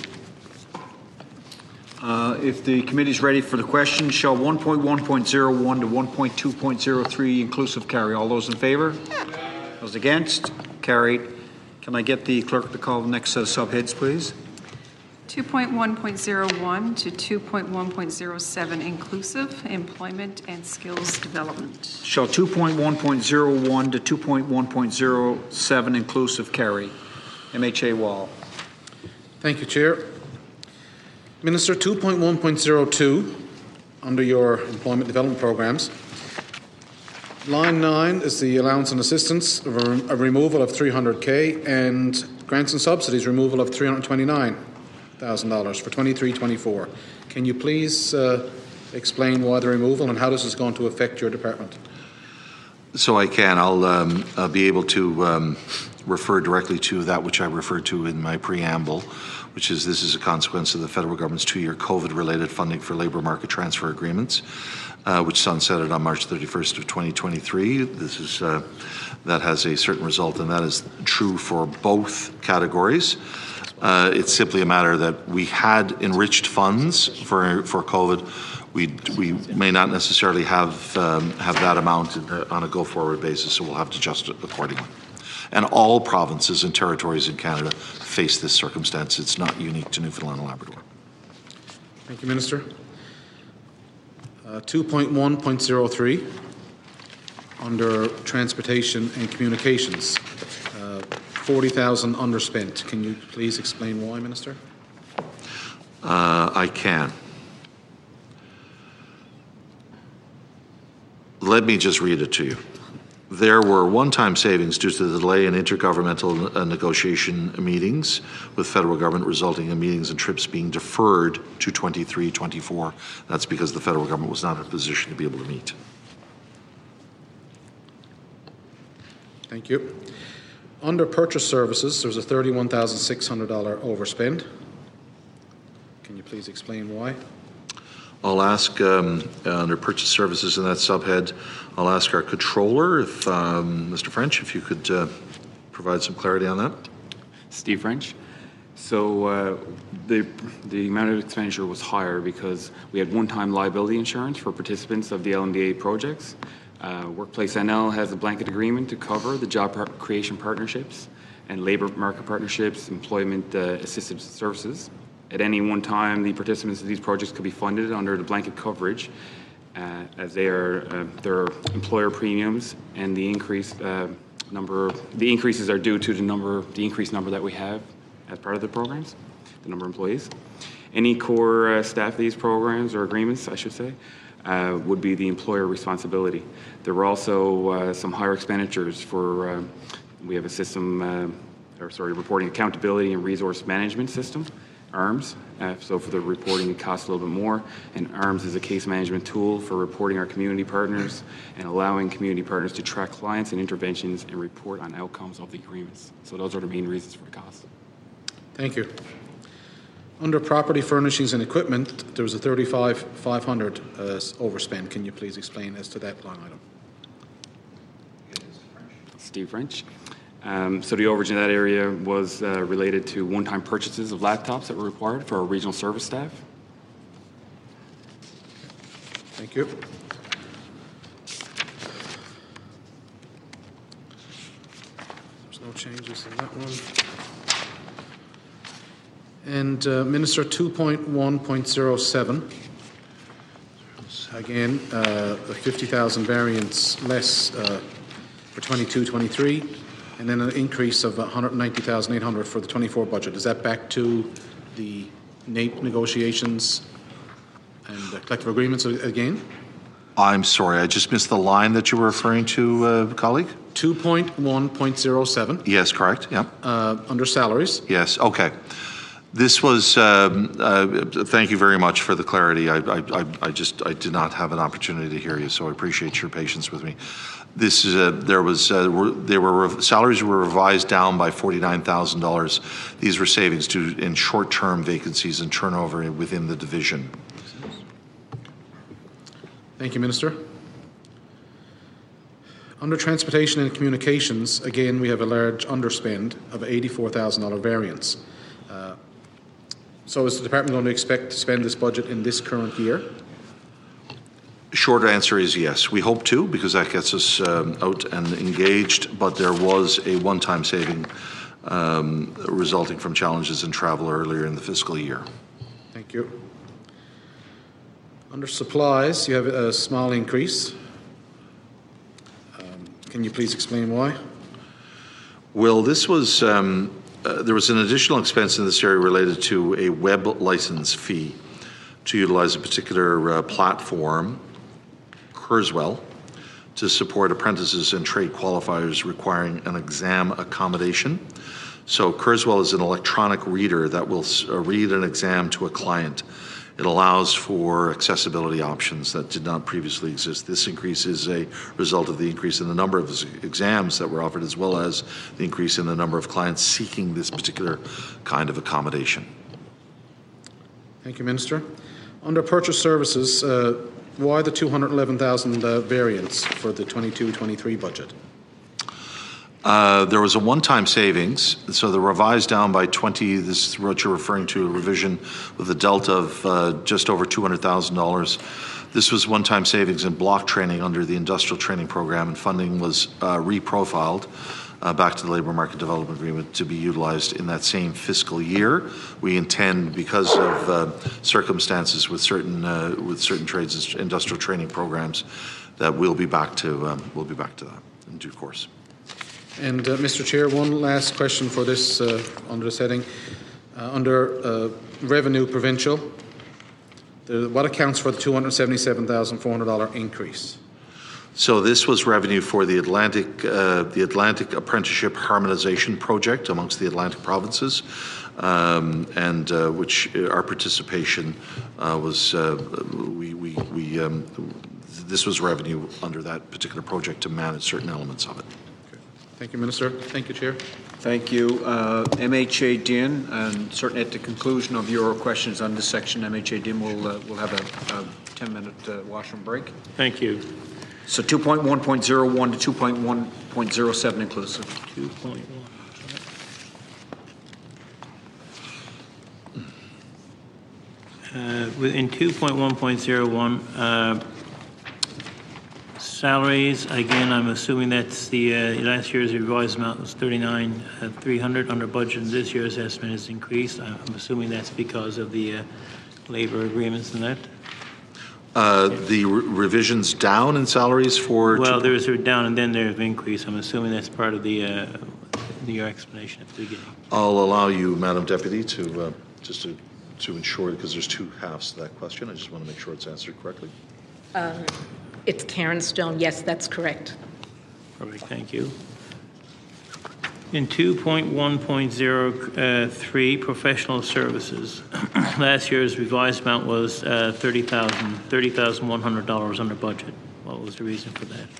Uh, if the committee is ready for the question, shall one point one point zero one to one point two point zero three inclusive carry? All those in favor? Those against? Carried. Can I get the clerk to call the next set of subheads, please? two point one point zero one to two point one point zero seven inclusive, employment and skills development. Shall two point one point zero one to two point one point zero seven inclusive carry? M H A Wall. Thank you, Chair. Minister, two point one point zero two, under your employment development programs, line nine is the allowance and assistance, a removal of three hundred K, and grants and subsidies removal of three hundred twenty-nine thousand dollars for twenty-three twenty-four. Can you please uh, explain why the removal and how this is going to affect your department? So I can. I'll, um, I'll be able to um, refer directly to that which I referred to in my preamble, which is this is a consequence of the federal government's two-year COVID-related funding for labour market transfer agreements, uh, which sunsetted on March thirty-first of twenty twenty-three. This is uh, that has a certain result, and that is true for both categories. Uh, it's simply a matter that we had enriched funds for for COVID. We we may not necessarily have um, have that amount the, on a go-forward basis, so we'll have to adjust it accordingly. And all provinces and territories in Canada face this circumstance. It's not unique to Newfoundland and Labrador. Thank you, Minister. Uh, two point one point zero three, under Transportation and Communications, uh, forty thousand underspent. Can you please explain why, Minister? Uh, I can. Let me just read it to you. There were one-time savings due to the delay in intergovernmental uh, negotiation meetings with federal government, resulting in meetings and trips being deferred to twenty-three twenty-four. That's because the federal government was not in a position to be able to meet. Thank you. Under purchase services, there's a thirty-one thousand six hundred dollars overspend. Can you please explain why? I'll ask, um, uh, under purchase services in that subhead, I'll ask our controller, if um, Mister French, if you could uh, provide some clarity on that. Steve French. So uh, the the amount of expenditure was higher because we had one-time liability insurance for participants of the L M D A projects. Uh, Workplace N L has a blanket agreement to cover the job par- creation partnerships and labour market partnerships, employment uh, assisted services, At any one time, the participants of these projects could be funded under the blanket coverage, uh, as they are uh, their employer premiums, and the increase uh, number the increases are due to the number the increased number that we have as part of the programs, the number of employees. Any core uh, staff of these programs or agreements, I should say, uh, would be the employer responsibility. There were also uh, some higher expenditures for. Uh, we have a system, uh, or sorry, reporting accountability and resource management system. ARMS, uh, so for the reporting it costs a little bit more, and ARMS is a case management tool for reporting our community partners and allowing community partners to track clients and interventions and report on outcomes of the agreements. So those are the main reasons for the cost. Thank you. Under property furnishings and equipment, there was a thirty-five thousand five hundred uh, overspend. Can you please explain as to that line item? Steve French. Um, so the overage in that area was uh, related to one-time purchases of laptops that were required for our regional service staff. Thank you. There's no changes in that one. And uh, Minister, two point one point oh seven. Again, uh, a fifty thousand variance less uh, for twenty-two twenty-three. And then an increase of one hundred ninety thousand eight hundred for the twenty-four budget. Is that back to the NAPE negotiations and the collective agreements again? I'm sorry, I just missed the line that you were referring to, uh, colleague. two point one point oh seven. Yes, correct. Yeah. Uh, under salaries. Yes. Okay. This was. Um, uh, thank you very much for the clarity. I, I, I just I did not have an opportunity to hear you, so I appreciate your patience with me. This is a, there was uh, were, they were salaries were revised down by forty-nine thousand dollars. These were savings due in short-term vacancies and turnover within the division. Thank you, Minister. Under transportation and communications, again we have a large underspend of eighty-four thousand dollars variance. Uh, so is the department going to expect to spend this budget in this current year? Short answer is yes. We hope to, because that gets us um, out and engaged, but there was a one-time saving um, resulting from challenges in travel earlier in the fiscal year. Thank you. Under supplies, you have a small increase. Um, can you please explain why? Well, this was, um, uh, there was an additional expense in this area related to a web license fee to utilize a particular uh, platform, Kurzweil, to support apprentices and trade qualifiers requiring an exam accommodation. So Kurzweil is an electronic reader that will uh, read an exam to a client. It allows for accessibility options that did not previously exist. This increase is a result of the increase in the number of exams that were offered, as well as the increase in the number of clients seeking this particular kind of accommodation. Thank you, Minister. Under purchase services, uh, why the two hundred eleven thousand uh, variance for the twenty-two twenty-three budget? Uh, there was a one-time savings, so the revised down by twenty, this is what you're referring to, a revision with a delta of uh, just over two hundred thousand dollars. This was one-time savings in block training under the industrial training program, and funding was uh, reprofiled uh, back to the Labour Market Development Agreement to be utilized in that same fiscal year. We intend, because of uh, circumstances with certain uh, with certain trades, industrial training programs, that we'll be back to um, we'll be back to that in due course. And uh, Mister Chair, one last question for this uh, under this heading. Uh, under uh, revenue provincial, the, what accounts for the two hundred seventy-seven thousand four hundred dollars increase? So this was revenue for the Atlantic, uh, the Atlantic Apprenticeship Harmonization Project amongst the Atlantic provinces, um, and uh, which our participation uh, was, uh, we, we, we um, this was revenue under that particular project to manage certain elements of it. Thank you, Minister. Thank you, Chair. Thank you. Uh, M H A Din, and certainly at the conclusion of your questions on this section, M H A Din will uh, will have a, a ten minute uh, washroom break. Thank you. So two point one point oh one to two point one point oh seven inclusive. two point one. Uh, in two point one point oh one, uh, Salaries, again, I'm assuming that's the, uh, last year's revised amount was thirty-nine three hundred under budget, and this year's estimate has increased. I'm I'm assuming that's because of the uh, labor agreements and that? Uh, the re- revisions down in salaries for... Well, there's a down and then there's an increase. I'm assuming that's part of the, uh, your explanation at the beginning. I'll allow you, Madam Deputy, to uh, just to, to ensure, because there's two halves to that question. I just want to make sure it's answered correctly. Um, It's Karen Stone. Yes, that's correct. Perfect, thank you. In two point one point oh three, professional services, last year's revised amount was uh, thirty thousand one hundred dollars under budget. What was the reason for that?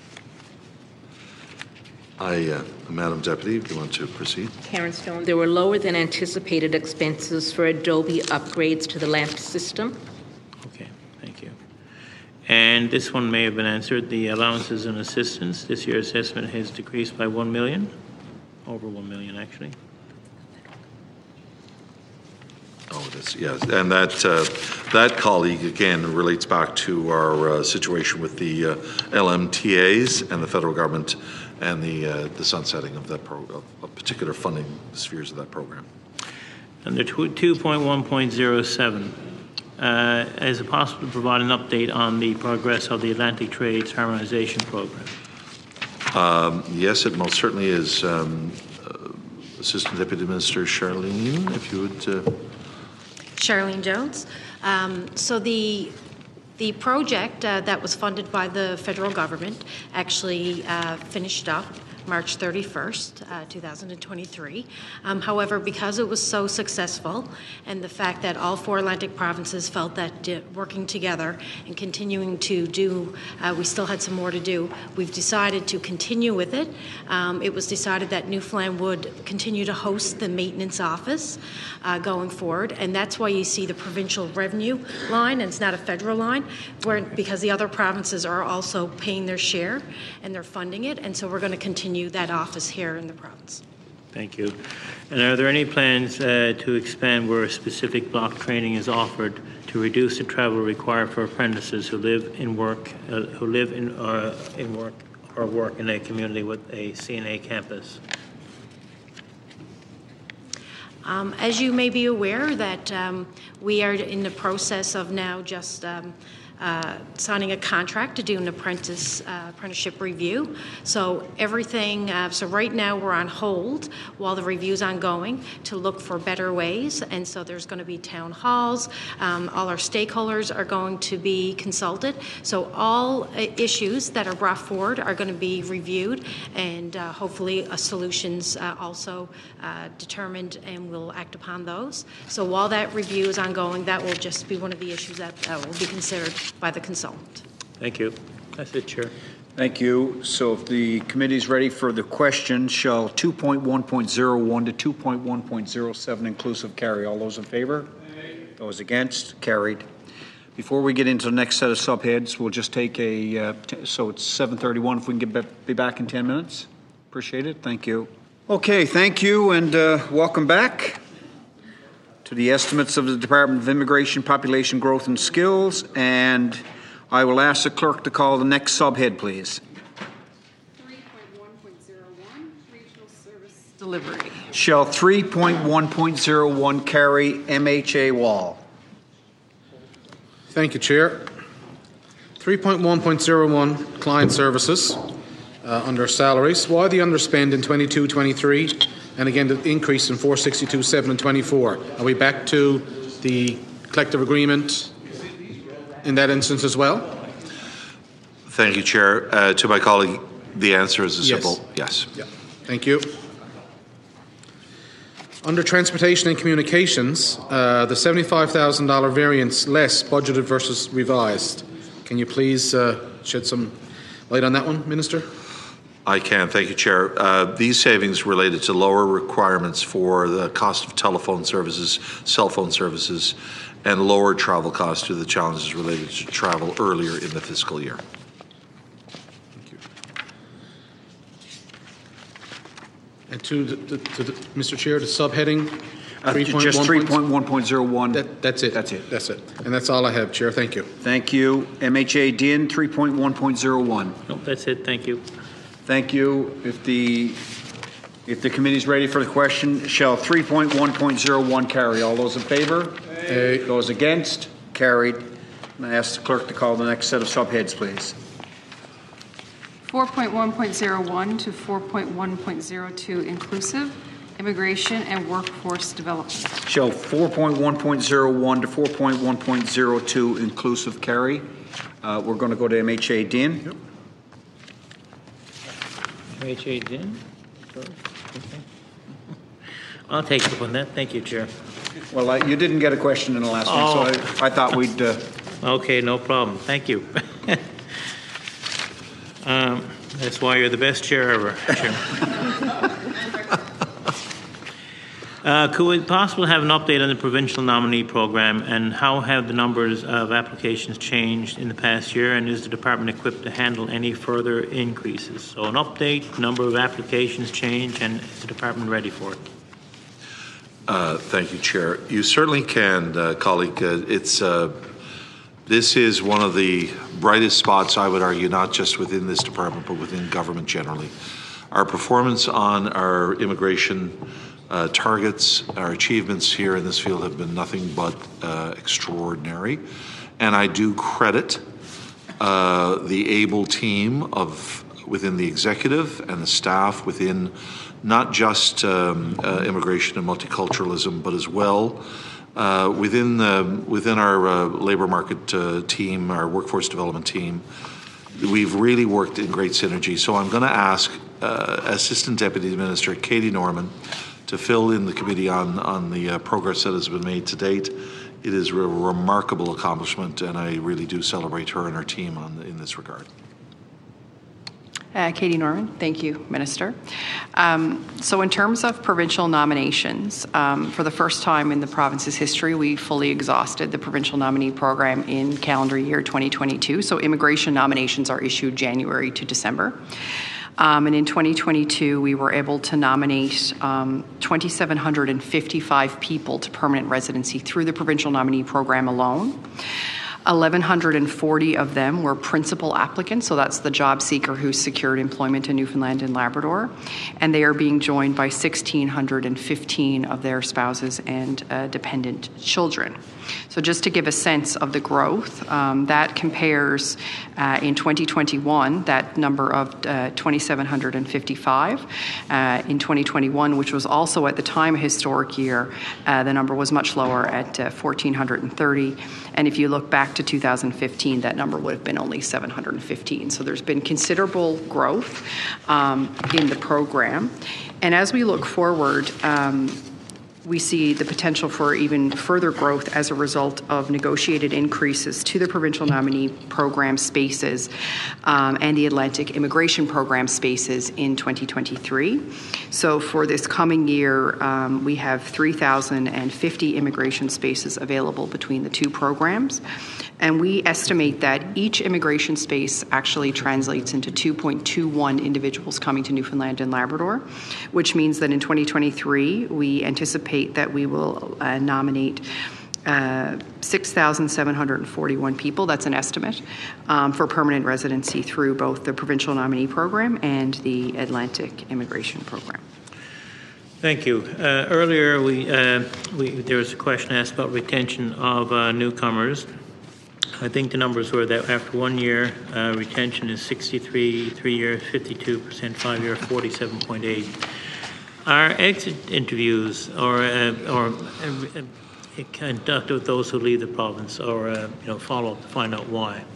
I, uh, Madam Deputy, if you want to proceed. Karen Stone, there were lower than anticipated expenses for Adobe upgrades to the LAMP system. Okay, thank you. And this one may have been answered. The allowances and assistance, this year's estimate has decreased by one million, over one million actually. Oh, it is, yes. And that, uh, that colleague, again, relates back to our uh, situation with the uh, L M T As and the federal government and the, uh, the sunsetting of that pro- of, of particular funding spheres of that program. Under two point one point oh seven, uh, is it possible to provide an update on the progress of the Atlantic Trades Harmonization Program? Um, yes, it most certainly is. Um, uh, Assistant Deputy Minister Charlene, if you would... Uh, Charlene Jones. Um, so the the project uh, that was funded by the federal government actually uh, finished up March thirty-first, uh, two thousand twenty-three. Um, however, because it was so successful and the fact that all four Atlantic provinces felt that uh, working together and continuing to do, uh, we still had some more to do, we've decided to continue with it. Um, it was decided that Newfoundland would continue to host the maintenance office uh, going forward, and that's why you see the provincial revenue line, and it's not a federal line, where, because the other provinces are also paying their share and they're funding it, and so we're going to continue that office here in the province. Thank you. And are there any plans uh, to expand where a specific block training is offered to reduce the travel required for apprentices who live in work, uh, who live in uh, in work or work in a community with a C N A campus? Um, as you may be aware, that um, we are in the process of now just um, Uh, signing a contract to do an apprentice uh, apprenticeship review. So everything, uh, so right now we're on hold while the review's ongoing to look for better ways. And so there's going to be town halls. Um, all our stakeholders are going to be consulted. So all uh, issues that are brought forward are going to be reviewed, and uh, hopefully uh, solutions uh, also uh, determined, and we'll act upon those. So while that review is ongoing, that will just be one of the issues that uh, will be considered by the consultant. Thank you. That's it, Chair. Thank you. So if the committee is ready for the question, shall two point one point oh one to two point one point oh seven inclusive carry? All those in favor? Aye. Those against? Carried. Before we get into the next set of subheads, we'll just take a, uh, t- so it's seven thirty-one. If we can get be, be back in ten minutes. Appreciate it. Thank you. Okay, thank you, and uh, welcome back to the estimates of the Department of Immigration, Population Growth and Skills, and I will ask the clerk to call the next subhead, please. three point one point oh one, Regional Service Delivery. Shall three point one point oh one carry? M H A Wall? Thank you, Chair. three point one point oh one, Client Services, uh, under salaries. Why the underspend in twenty-two twenty-three? And again, the increase in four sixty-two seven and twenty-four. Are we back to the collective agreement in that instance as well? Thank you, Chair. Uh, to my colleague, the answer is a Yes. simple yes. Yeah. Thank you. Under Transportation and Communications, uh, the seventy-five thousand dollars variance less budgeted versus revised. Can you please uh, shed some light on that one, Minister? I can. Thank you, Chair. Uh, these savings related to lower requirements for the cost of telephone services, cell phone services, and lower travel costs due to the challenges related to travel earlier in the fiscal year. Thank you. And to, the, to, to the, Mister Chair, the subheading. Uh, just three point one point zero one. That, that's it. That's it. That's it. And that's all I have, Chair. Thank you. Thank you. M H A Din, three point one point zero one. Nope, that's it. Thank you. Thank you. If the if the committee's ready for the question, shall three point one point zero one carry? All those in favor? Aye. Those against? Carried. And I ask the clerk to call the next set of subheads, please. four point one point zero one to four point one point zero two inclusive, immigration and workforce development. Shall four point one point zero one to four point one point zero two inclusive carry? Uh, we're going to go to M H A Din. Yep. M H A Din? Okay. I'll take up on that. Thank you, Chair. Well, uh, you didn't get a question in the last oh. one, so I, I thought we'd... Uh, okay, no problem. Thank you. um, that's why you're the best chair ever, Chair. Uh, could we possibly have an update on the provincial nominee program, and how have the numbers of applications changed in the past year, and is the department equipped to handle any further increases? So an update, number of applications change, and is the department ready for it? Uh, thank you, Chair. You certainly can, uh, colleague. Uh, it's uh, this is one of the brightest spots, I would argue, not just within this department, but within government generally. Our performance on our immigration Uh, targets, our achievements here in this field have been nothing but uh, extraordinary. And I do credit uh, the able team of within the executive and the staff within not just um, uh, immigration and multiculturalism, but as well uh, within the, within our uh, labor market uh, team, our workforce development team. We've really worked in great synergy. So I'm going to ask uh, Assistant Deputy Minister Katie Norman to fill in the committee on, on the uh, progress that has been made to date. It is a remarkable accomplishment, and I really do celebrate her and her team on, in this regard. Uh, Katie Norman, thank you, Minister. Um, so in terms of provincial nominations, um, for the first time in the province's history, we fully exhausted the provincial nominee program in calendar year twenty twenty-two. So immigration nominations are issued January to December. Um, and in twenty twenty-two, we were able to nominate um, two thousand seven hundred fifty-five people to permanent residency through the provincial nominee program alone. one thousand one hundred forty of them were principal applicants, so that's the job seeker who secured employment in Newfoundland and Labrador, and they are being joined by one thousand six hundred fifteen of their spouses and uh, dependent children. So just to give a sense of the growth, um, that compares uh, in twenty twenty-one, that number of uh, two thousand seven hundred fifty-five. Uh, in twenty twenty-one, which was also at the time a historic year, uh, the number was much lower at uh, one thousand four hundred thirty. And if you look back to two thousand fifteen, that number would have been only seven hundred fifteen. So there's been considerable growth um, in the program. And as we look forward, um, we see the potential for even further growth as a result of negotiated increases to the provincial nominee program spaces um, and the Atlantic immigration program spaces in twenty twenty-three. So for this coming year, um, we have three thousand fifty immigration spaces available between the two programs. And we estimate that each immigration space actually translates into two point two one individuals coming to Newfoundland and Labrador, which means that in twenty twenty-three, we anticipate that we will uh, nominate uh, six thousand seven hundred forty-one people, that's an estimate, um, for permanent residency through both the provincial nominee program and the Atlantic immigration program. Thank you. Uh, earlier, we, uh, we, there was a question asked about retention of uh, newcomers. I think the numbers were that after one year, uh, retention is sixty-three, three years, fifty-two percent, five year, forty-seven point eight. Are exit interviews or uh, or uh, conducted with those who leave the province, or uh, you know, follow up to find out why?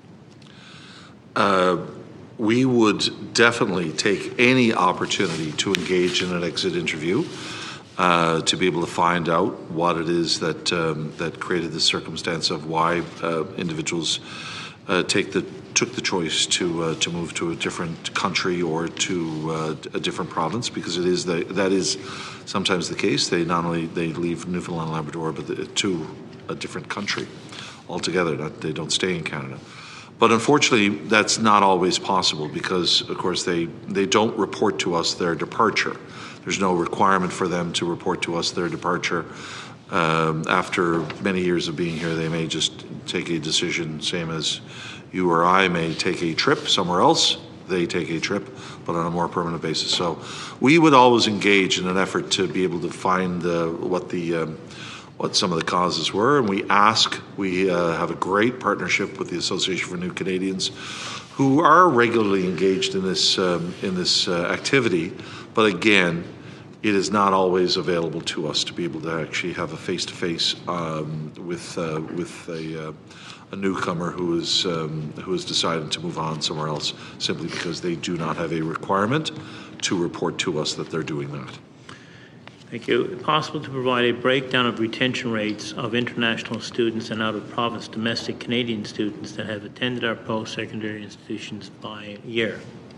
Uh, we would definitely take any opportunity to engage in an exit interview. Uh, to be able to find out what it is that um, that created the circumstance of why uh, individuals uh, take the took the choice to uh, to move to a different country or to uh, a different province, because it is the, that is sometimes the case. They not only they leave Newfoundland and Labrador, but the, to a different country altogether. Not, they don't stay in Canada. But unfortunately, that's not always possible because, of course, they, they don't report to us their departure. There's no requirement for them to report to us their departure. Um, after many years of being here, they may just take a decision, same as you or I may take a trip somewhere else. They take a trip, but on a more permanent basis. So we would always engage in an effort to be able to find uh, what the um, what some of the causes were, and we ask. We uh, have a great partnership with the Association for New Canadians, who are regularly engaged in this um, in this uh, activity. But again, it is not always available to us to be able to actually have a face-to-face um, with uh, with a, uh, a newcomer who is um, who has decided to move on somewhere else simply because they do not have a requirement to report to us that they're doing that. Thank you. Is it possible to provide a breakdown of retention rates of international students and out-of-province domestic Canadian students that have attended our post-secondary institutions by year?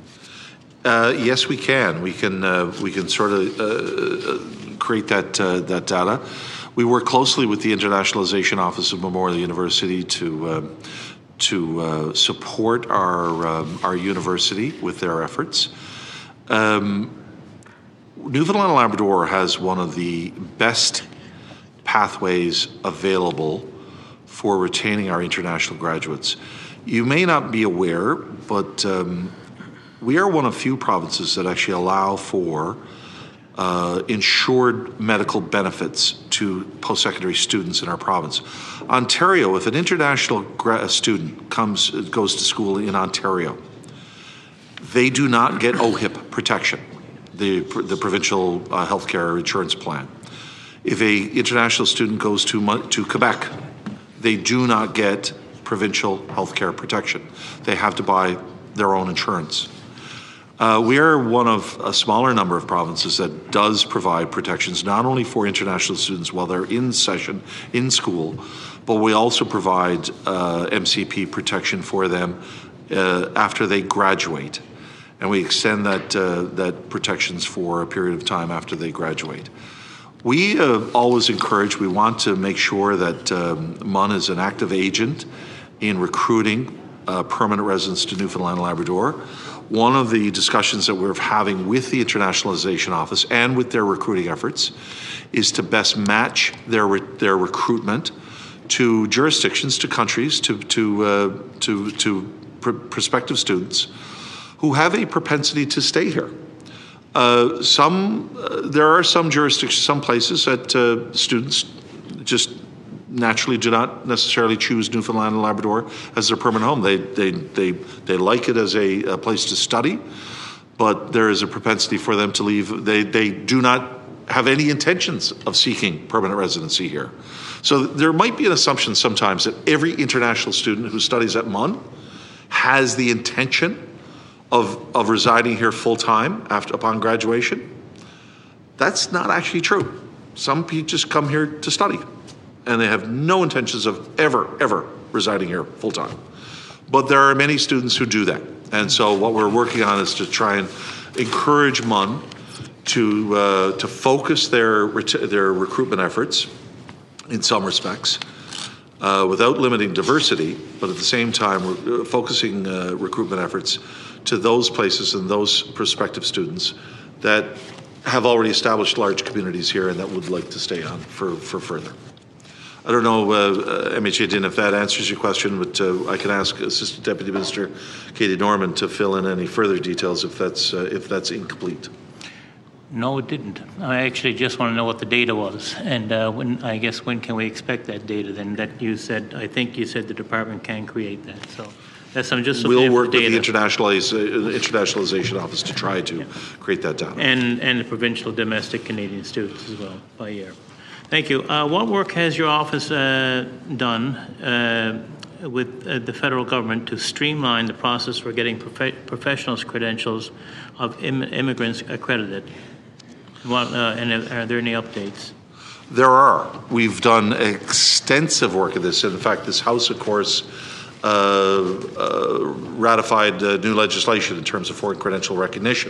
Uh, yes, we can. We can. Uh, we can sort of uh, create that uh, that data. We work closely with the Internationalization Office of Memorial University to uh, to uh, support our um, our university with their efforts. Um, Newfoundland and Labrador has one of the best pathways available for retaining our international graduates. You may not be aware, but um, we are one of few provinces that actually allow for uh, insured medical benefits to post-secondary students in our province. Ontario, if an international gra- student comes goes to school in Ontario, they do not get O H I P protection, the the provincial uh, healthcare insurance plan. If a international student goes to to Quebec, they do not get provincial healthcare protection. They have to buy their own insurance. Uh, we are one of a smaller number of provinces that does provide protections not only for international students while they're in session, in school, but we also provide uh, M C P protection for them uh, after they graduate. And we extend that, uh, that protections for a period of time after they graduate. We uh, always encourage, we want to make sure that um, M U N is an active agent in recruiting uh, permanent residents to Newfoundland and Labrador. One of the discussions that we're having with the Internationalization Office and with their recruiting efforts is to best match their re- their recruitment to jurisdictions, to countries, to to uh, to, to pr- prospective students who have a propensity to stay here. Uh, some uh, there are some jurisdictions, some places that uh, students just naturally do not necessarily choose Newfoundland and Labrador as their permanent home. They they they they like it as a, a place to study, but there is a propensity for them to leave. They they do not have any intentions of seeking permanent residency here. So there might be an assumption sometimes that every international student who studies at M U N has the intention of of residing here full time after upon graduation. That's not actually true. Some people just come here to study, and they have no intentions of ever, ever residing here full-time. But there are many students who do that. And so what we're working on is to try and encourage M U N to uh, to focus their, their recruitment efforts in some respects, uh, without limiting diversity, but at the same time we're focusing uh, recruitment efforts to those places and those prospective students that have already established large communities here and that would like to stay on for, for further. I don't know, uh, M H A Din, if that answers your question, but uh, I can ask Assistant Deputy Minister Katie Norman to fill in any further details if that's uh, if that's incomplete. No, it didn't. I actually just want to know what the data was, and uh, when I guess when can we expect that data? Then that you said, I think you said the department can create that. So that's I'm just we'll work with the internationalize, uh, internationalization office to try to yeah. create that data, and and the provincial domestic Canadian students as well by year. Thank you. Uh, what work has your office uh, done uh, with uh, the federal government to streamline the process for getting prof- professionals' credentials of Im- immigrants accredited? What, uh, and are there any updates? There are. We've done extensive work of this. In fact, this House, of course, uh, uh, ratified uh, new legislation in terms of foreign credential recognition.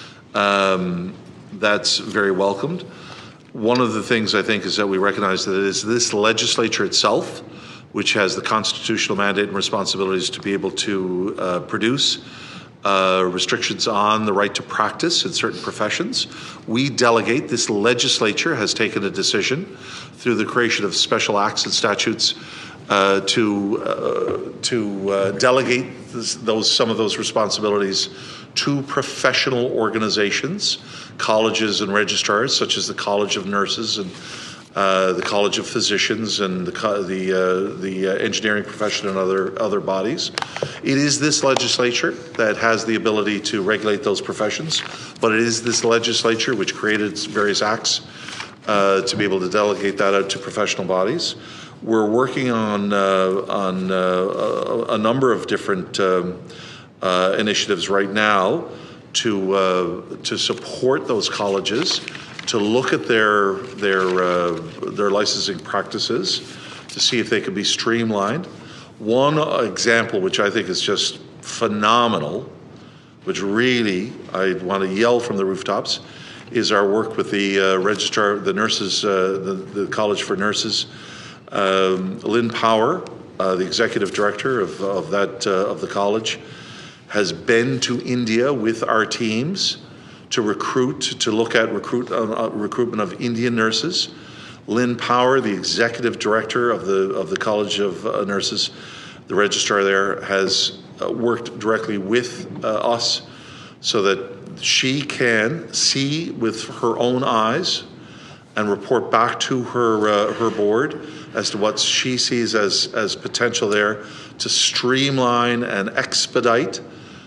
Um, that's very welcomed. One of the things I think is that we recognize that it is this legislature itself which has the constitutional mandate and responsibilities to be able to uh, produce uh, restrictions on the right to practice in certain professions. We delegate. This legislature has taken a decision through the creation of special acts and statutes uh, to uh, to uh, delegate this, those some of those responsibilities to professional organizations, colleges and registrars, such as the College of Nurses and uh, the College of Physicians and the the uh, the uh, engineering profession and other other bodies. It is this legislature that has the ability to regulate those professions, but it is this legislature which created various acts uh, to be able to delegate that out to professional bodies. We're working on uh, on uh, a, a number of different um, uh, initiatives right now to uh, to support those colleges, to look at their their uh, their licensing practices, to see if they can be streamlined. One example, which I think is just phenomenal, which really I want to yell from the rooftops, is our work with the uh, registrar, the nurses, uh, the, the College for Nurses. Um, Lynn Power, uh, the executive director of, of that uh, of the college, has been to India with our teams to recruit, to look at recruit uh, recruitment of Indian nurses. Lynn Power, the executive director of the of the College of uh, Nurses, the registrar there, has uh, worked directly with uh, us so that she can see with her own eyes and report back to her uh, her board as to what she sees as as potential there to streamline and expedite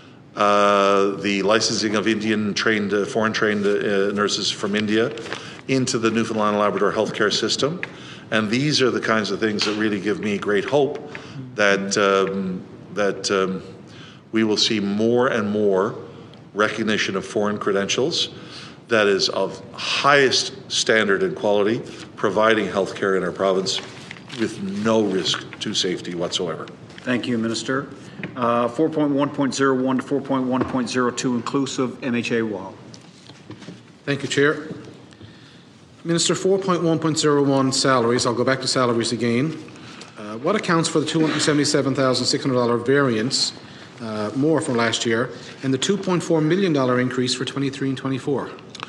uh, the licensing of Indian trained, uh, foreign trained uh, nurses from India into the Newfoundland and Labrador healthcare system. And these are the kinds of things that really give me great hope that um, that um, we will see more and more recognition of foreign credentials that is of highest standard and quality, providing health care in our province with no risk to safety whatsoever. Thank you, Minister. Uh, four point one point zero one to four point one point zero two inclusive, M H A Wall. Thank you, Chair. Minister, four point one point zero one salaries. I'll go back to salaries again. Uh, what accounts for the two hundred seventy-seven thousand six hundred dollars variance, uh, more from last year, and the two point four million dollars increase for twenty-three and twenty-four?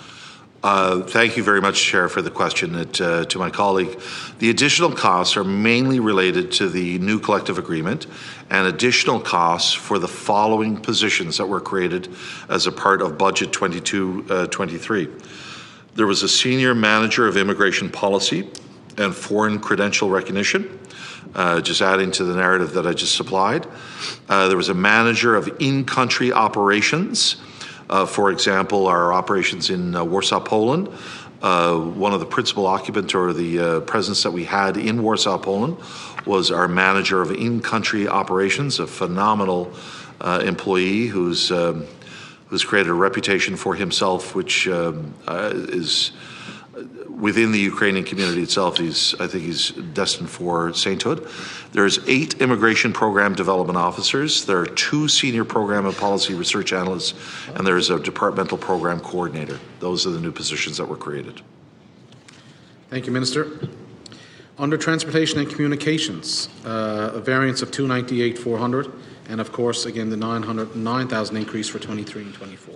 Uh, thank you very much, Chair, for the question that, uh, to my colleague. The additional costs are mainly related to the new collective agreement and additional costs for the following positions that were created as a part of Budget twenty-two twenty-three. There was a Senior Manager of Immigration Policy and Foreign Credential Recognition, uh, just adding to the narrative that I just supplied. Uh, there was a Manager of In-Country Operations. Uh, for example, our operations in uh, Warsaw, Poland. Uh, one of the principal occupant or the uh, presence that we had in Warsaw, Poland was our Manager of In-Country Operations, a phenomenal uh, employee who's um, who's created a reputation for himself, which um, uh, is within the Ukrainian community itself. He's, I think he's destined for sainthood. There's eight immigration program development officers. There are two senior program and policy research analysts, and there's a departmental program coordinator. Those are the new positions that were created. Thank you, Minister. Under Transportation and Communications, uh, a variance of two hundred ninety-eight thousand four hundred dollars, and of course, again, the nine hundred nine thousand dollars increase for twenty-three and twenty-four.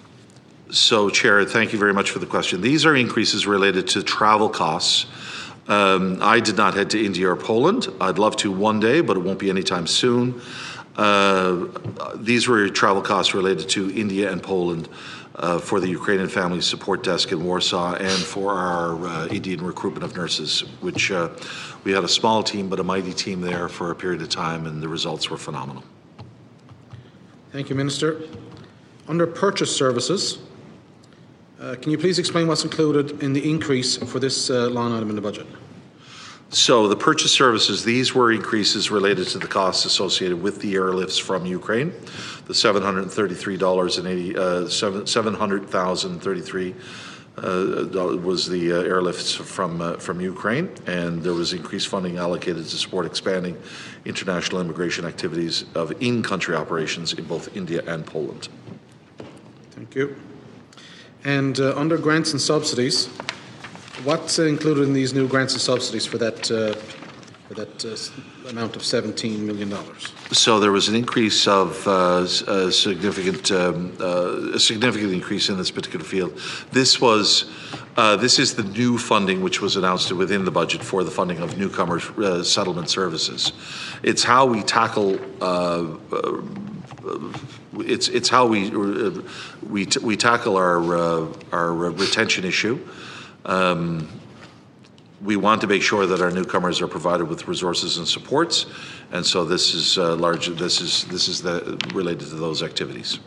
So, Chair, thank you very much for the question. These are increases related to travel costs. Um, I did not head to India or Poland. I'd love to one day, but it won't be anytime soon. Uh, these were travel costs related to India and Poland uh, for the Ukrainian Family Support Desk in Warsaw and for our uh, Indian recruitment of nurses, which uh, we had a small team but a mighty team there for a period of time, and the results were phenomenal. Thank you, Minister. Under Purchase Services, Uh, can you please explain what's included in the increase for this uh, line item in the budget? So the purchase services, these were increases related to the costs associated with the airlifts from Ukraine. The seven hundred thirty-three dollars and eighty uh, seven hundred thousand thirty-three uh, was the uh, airlifts from uh, from Ukraine, and there was increased funding allocated to support expanding international immigration activities of in-country operations in both India and Poland. Thank you. And uh, under grants and subsidies, what's uh, included in these new grants and subsidies for that uh, for that uh, amount of seventeen million dollars? So there was an increase of uh, a significant, um, uh, a significant increase in this particular field. This was, uh, this is the new funding which was announced within the budget for the funding of newcomer uh, settlement services. It's how we tackle. Uh, uh, it's it's how we uh, we t- we tackle our uh, our retention issue. Um, We want to make sure that our newcomers are provided with resources and supports, and so this is uh, large. This is this is the, related to those activities.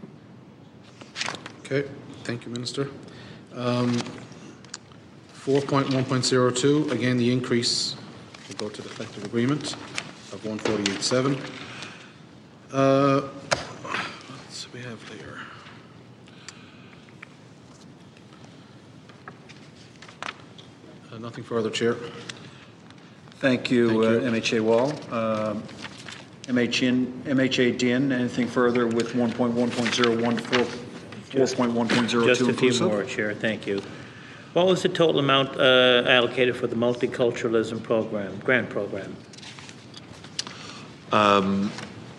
Okay, thank you, Minister. Um, four point one point zero two, again, the increase will go to the collective agreement of one forty-eight point seven. Uh, what do we have there? Uh, nothing further, Chair. Thank you, Thank you. Uh, M H A Wall. Um, M H N, M H A Din, anything further with one point one point zero one to four point one point zero two Just a few inclusive? more, Chair. Thank you. What was the total amount uh, allocated for the multiculturalism program, grant program? Um,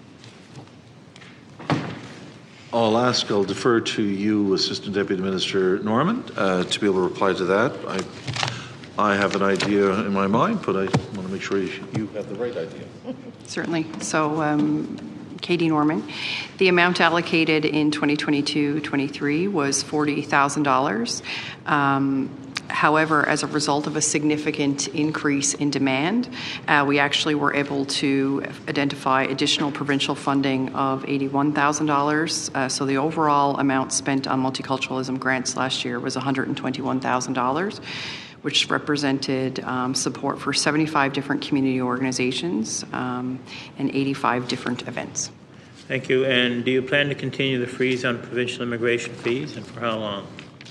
I'll ask. I'll defer to you, Assistant Deputy Minister Norman, uh, to be able to reply to that. I. I have an idea in my mind, but I want to make sure you, you have the right idea. Certainly. So, um, Katie Norman, the amount allocated in twenty twenty-two twenty-three was forty thousand dollars. Um, However, as a result of a significant increase in demand, uh, we actually were able to identify additional provincial funding of eighty-one thousand dollars. Uh, so the overall amount spent on multiculturalism grants last year was one hundred twenty-one thousand dollars, which represented um, support for seventy-five different community organizations um, and eighty-five different events. Thank you. And do you plan to continue the freeze on provincial immigration fees, and for how long?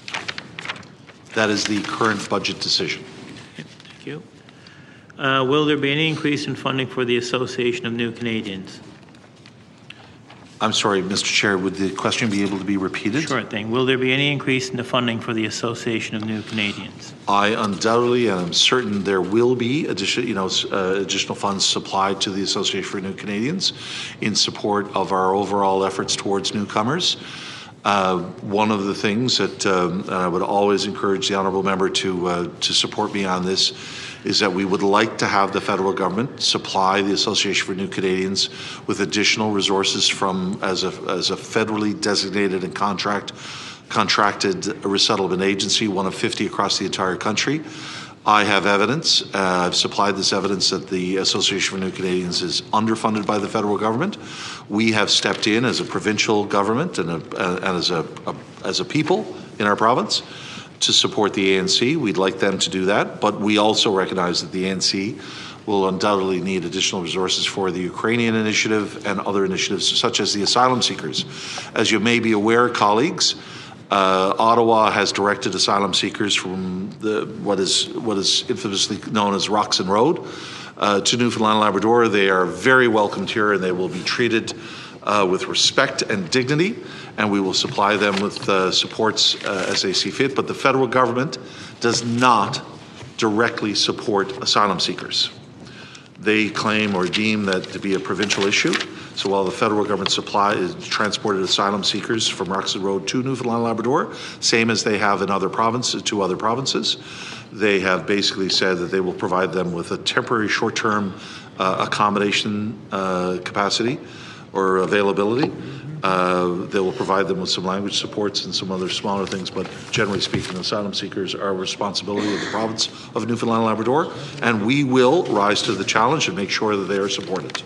That is the current budget decision. Thank you. Uh, will there be any increase in funding for the Association of New Canadians? I'm sorry, Mister Chair, would the question be able to be repeated? Sure thing. Will there be any increase in the funding for the Association of New Canadians? I undoubtedly, and I'm certain there will be additional, you know, uh, additional funds supplied to the Association for New Canadians in support of our overall efforts towards newcomers. Uh, one of the things that um, I would always encourage the honourable member to uh, to support me on this is that we would like to have the federal government supply the Association for New Canadians with additional resources from as a as a federally designated and contract contracted resettlement agency, one of fifty across the entire country. I have evidence, uh, I've supplied this evidence that the Association for New Canadians is underfunded by the federal government. We have stepped in as a provincial government and, a, uh, and as, a, a, as a people in our province to support the A N C. We'd like them to do that, but we also recognize that the A N C will undoubtedly need additional resources for the Ukrainian initiative and other initiatives such as the asylum seekers. As you may be aware, colleagues, Uh, Ottawa has directed asylum seekers from the what is what is infamously known as Roxon Road uh, to Newfoundland and Labrador. They are very welcomed here, and they will be treated uh, with respect and dignity, and we will supply them with uh, supports uh, as they see fit. But the federal government does not directly support asylum seekers. They claim or deem that to be a provincial issue. So while the federal government supply is transported asylum seekers from Roxon Road to Newfoundland and Labrador, same as they have in other provinces, to other provinces, they have basically said that they will provide them with a temporary short-term uh, accommodation uh, capacity or availability. Uh, they will provide them with some language supports and some other smaller things, but generally speaking, asylum seekers are a responsibility of the province of Newfoundland and Labrador, and we will rise to the challenge and make sure that they are supported.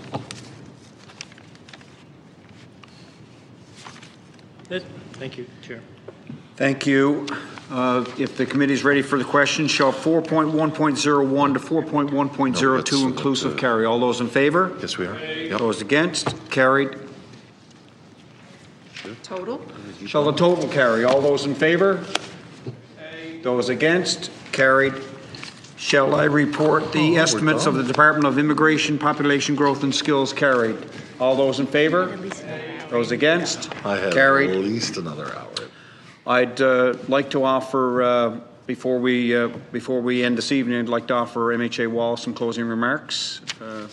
Thank you, Chair. Thank you. Uh, if the committee is ready for the question, shall four point one point zero one to four point one point zero two no, inclusive uh, carry? All those in favour? Yes, we are. Yep. Those against? Carried. Total? Shall the total carry? All those in favour? Those against? Carried. Shall I report the oh, estimates of the Department of Immigration, Population Growth and Skills? Carried. All those in favour? Those against? I have Carried. at least another hour. I'd uh, like to offer uh, before we uh, before we end this evening, I'd like to offer M H A Wall some closing remarks. Uh,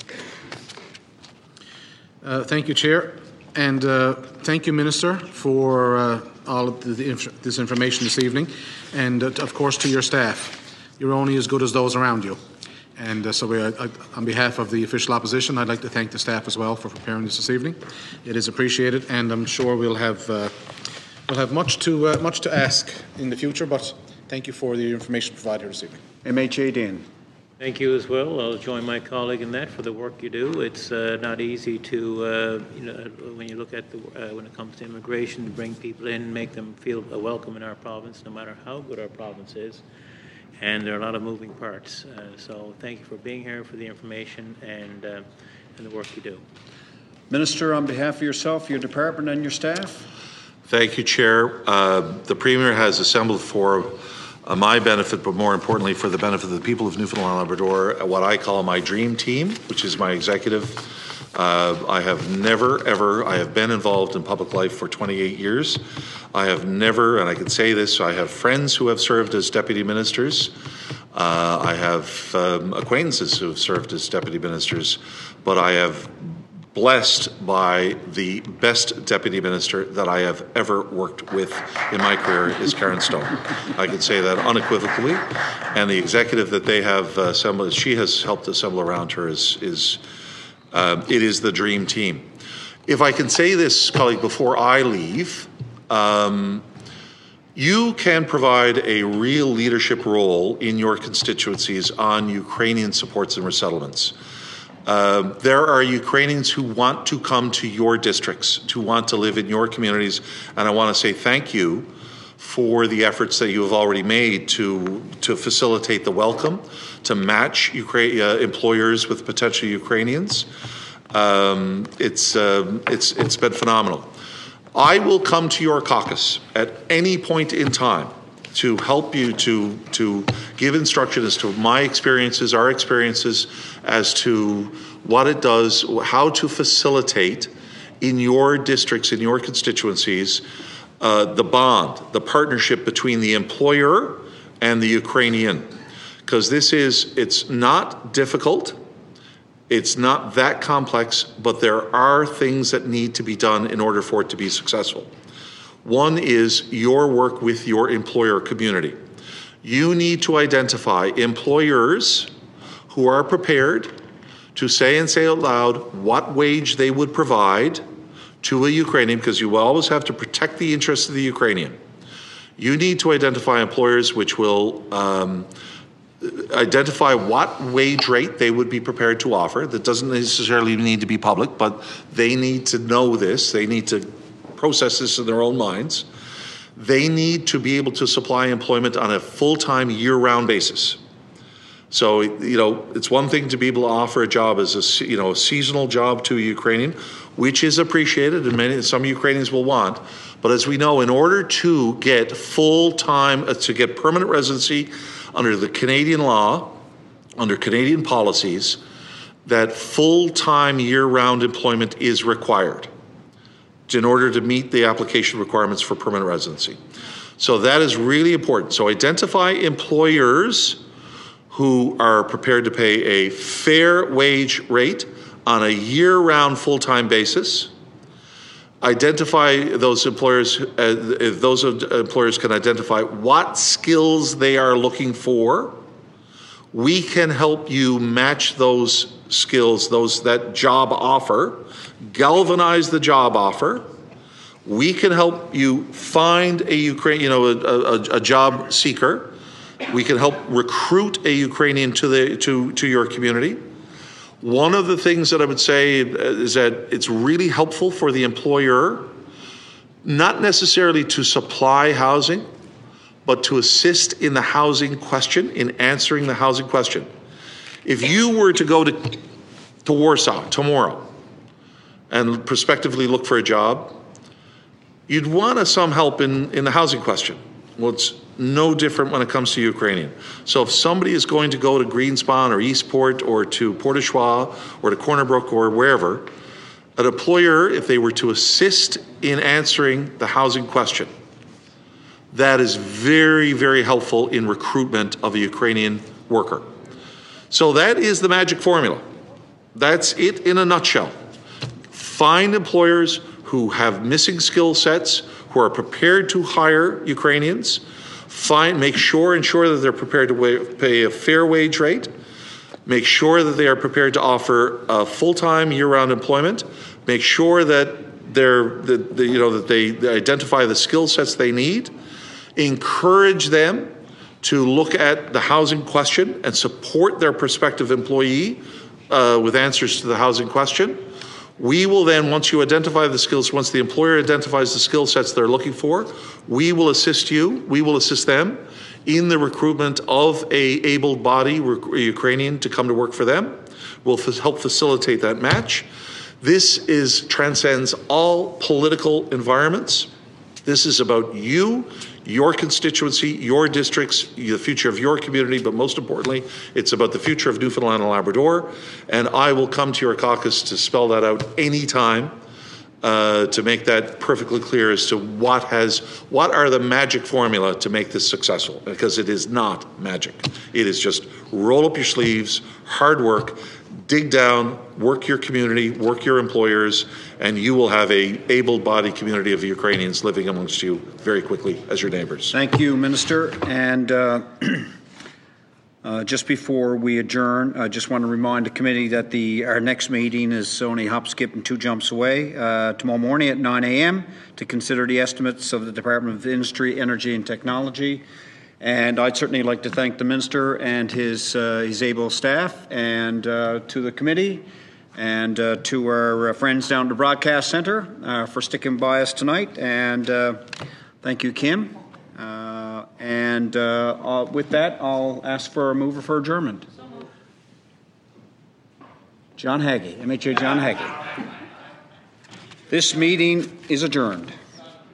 Uh, thank you, Chair, and uh, thank you, Minister, for uh, all of the, the inf- this information this evening, and uh, of course to your staff. You're only as good as those around you, and uh, so we, uh, on behalf of the official opposition, I'd like to thank the staff as well for preparing this this evening. It is appreciated, and I'm sure we'll have uh, we'll have much to uh, much to ask in the future. But thank you for the information provided this evening. M H A Dane. Thank you as well. I'll join my colleague in that for the work you do. It's uh, not easy to, uh, you know, when you look at the, uh, when it comes to immigration, to bring people in, make them feel welcome in our province, no matter how good our province is. And there are a lot of moving parts. Uh, so thank you for being here, for the information, and uh, and the work you do. Minister, on behalf of yourself, your department, and your staff. Thank you, Chair. Uh, the Premier has assembled for Uh, my benefit, but more importantly for the benefit of the people of Newfoundland and Labrador, uh, what I call my dream team, which is my executive. Uh, I have never, ever, I have been involved in public life for twenty-eight years. I have never, and I can say this, I have friends who have served as deputy ministers. Uh, I have um, acquaintances who have served as deputy ministers, but I have blessed by the best deputy minister that I have ever worked with in my career is Karen Stone. I can say that unequivocally, and the executive that they have assembled, she has helped assemble around her is, is uh, it is the dream team. If I can say this, colleague, before I leave, um, you can provide a real leadership role in your constituencies on Ukrainian supports and resettlements. Uh, there are Ukrainians who want to come to your districts, to want to live in your communities, and I want to say thank you for the efforts that you have already made to to facilitate the welcome, to match Ukra- uh, employers with potential Ukrainians. Um, it's uh, it's it's been phenomenal. I will come to your caucus at any point in time to help you to to give instruction as to my experiences, our experiences, as to what it does, how to facilitate in your districts, in your constituencies, uh, the bond, the partnership between the employer and the Ukrainian. Because this is, it's not difficult, it's not that complex, but there are things that need to be done in order for it to be successful. One is your work with your employer community. You need to identify employers who are prepared to say and say out loud what wage they would provide to a Ukrainian, because you will always have to protect the interests of the Ukrainian. You need to identify employers which will um, identify what wage rate they would be prepared to offer. That doesn't necessarily need to be public, but they need to know this. They need to process this in their own minds. They need to be able to supply employment on a full-time, year-round basis. So, you know, it's one thing to be able to offer a job as a, you know, a seasonal job to a Ukrainian, which is appreciated and many, some Ukrainians will want. But as we know, in order to get full-time, uh, to get permanent residency under the Canadian law, under Canadian policies, that full-time, year-round employment is required in order to meet the application requirements for permanent residency. So that is really important. So identify employers who are prepared to pay a fair wage rate on a year-round full-time basis. Identify those employers, uh, if those employers can identify what skills they are looking for. We can help you match those skills, those that job offer, galvanize the job offer. We can help you find a Ukraine, you know, a, a, a job seeker. We can help recruit a Ukrainian to the to to your community. One of the things that I would say is that it's really helpful for the employer, not necessarily to supply housing, but to assist in the housing question, in answering the housing question. If you were to go to, to Warsaw tomorrow and prospectively look for a job, you'd want some help in, in the housing question. Well, it's no different when it comes to Ukrainian. So if somebody is going to go to Greenspan or Eastport or to Port au Choix or to Corner Brook or wherever, an employer, if they were to assist in answering the housing question, that is very, very helpful in recruitment of a Ukrainian worker. So that is the magic formula. That's it in a nutshell. Find employers who have missing skill sets, who are prepared to hire Ukrainians. Find, make sure, ensure that they're prepared to wa- pay a fair wage rate. Make sure that they are prepared to offer uh, full-time, year-round employment. Make sure that they're, that, that, you know, that they, they identify the skill sets they need. Encourage them to look at the housing question and support their prospective employee uh, with answers to the housing question. We will then, once you identify the skills, once the employer identifies the skill sets they're looking for, we will assist you, we will assist them in the recruitment of a able-bodied Ukrainian to come to work for them. We'll f- help facilitate that match. This is transcends all political environments. This is about you, your constituency, your districts, the future of your community, but most importantly, it's about the future of Newfoundland and Labrador. And I will come to your caucus to spell that out anytime, uh, to make that perfectly clear as to what has, what are the magic formula to make this successful, because it is not magic. It is just roll up your sleeves, hard work, dig down, work your community, work your employers, and you will have a able-bodied community of Ukrainians living amongst you very quickly as your neighbors. Thank you, Minister. And uh, uh, just before we adjourn, I just want to remind the committee that the our next meeting is only a hop, skip, and two jumps away uh, tomorrow morning at nine a m to consider the estimates of the Department of Industry, Energy and Technology. And I'd certainly like to thank the Minister and his, uh, his able staff, and uh, to the committee, and uh, to our uh, friends down at the Broadcast Centre uh, for sticking by us tonight. And uh, thank you, Kim. Uh, and uh, uh, with that, I'll ask for a mover for adjournment. John Hagee, M H A John Hagee. This meeting is adjourned.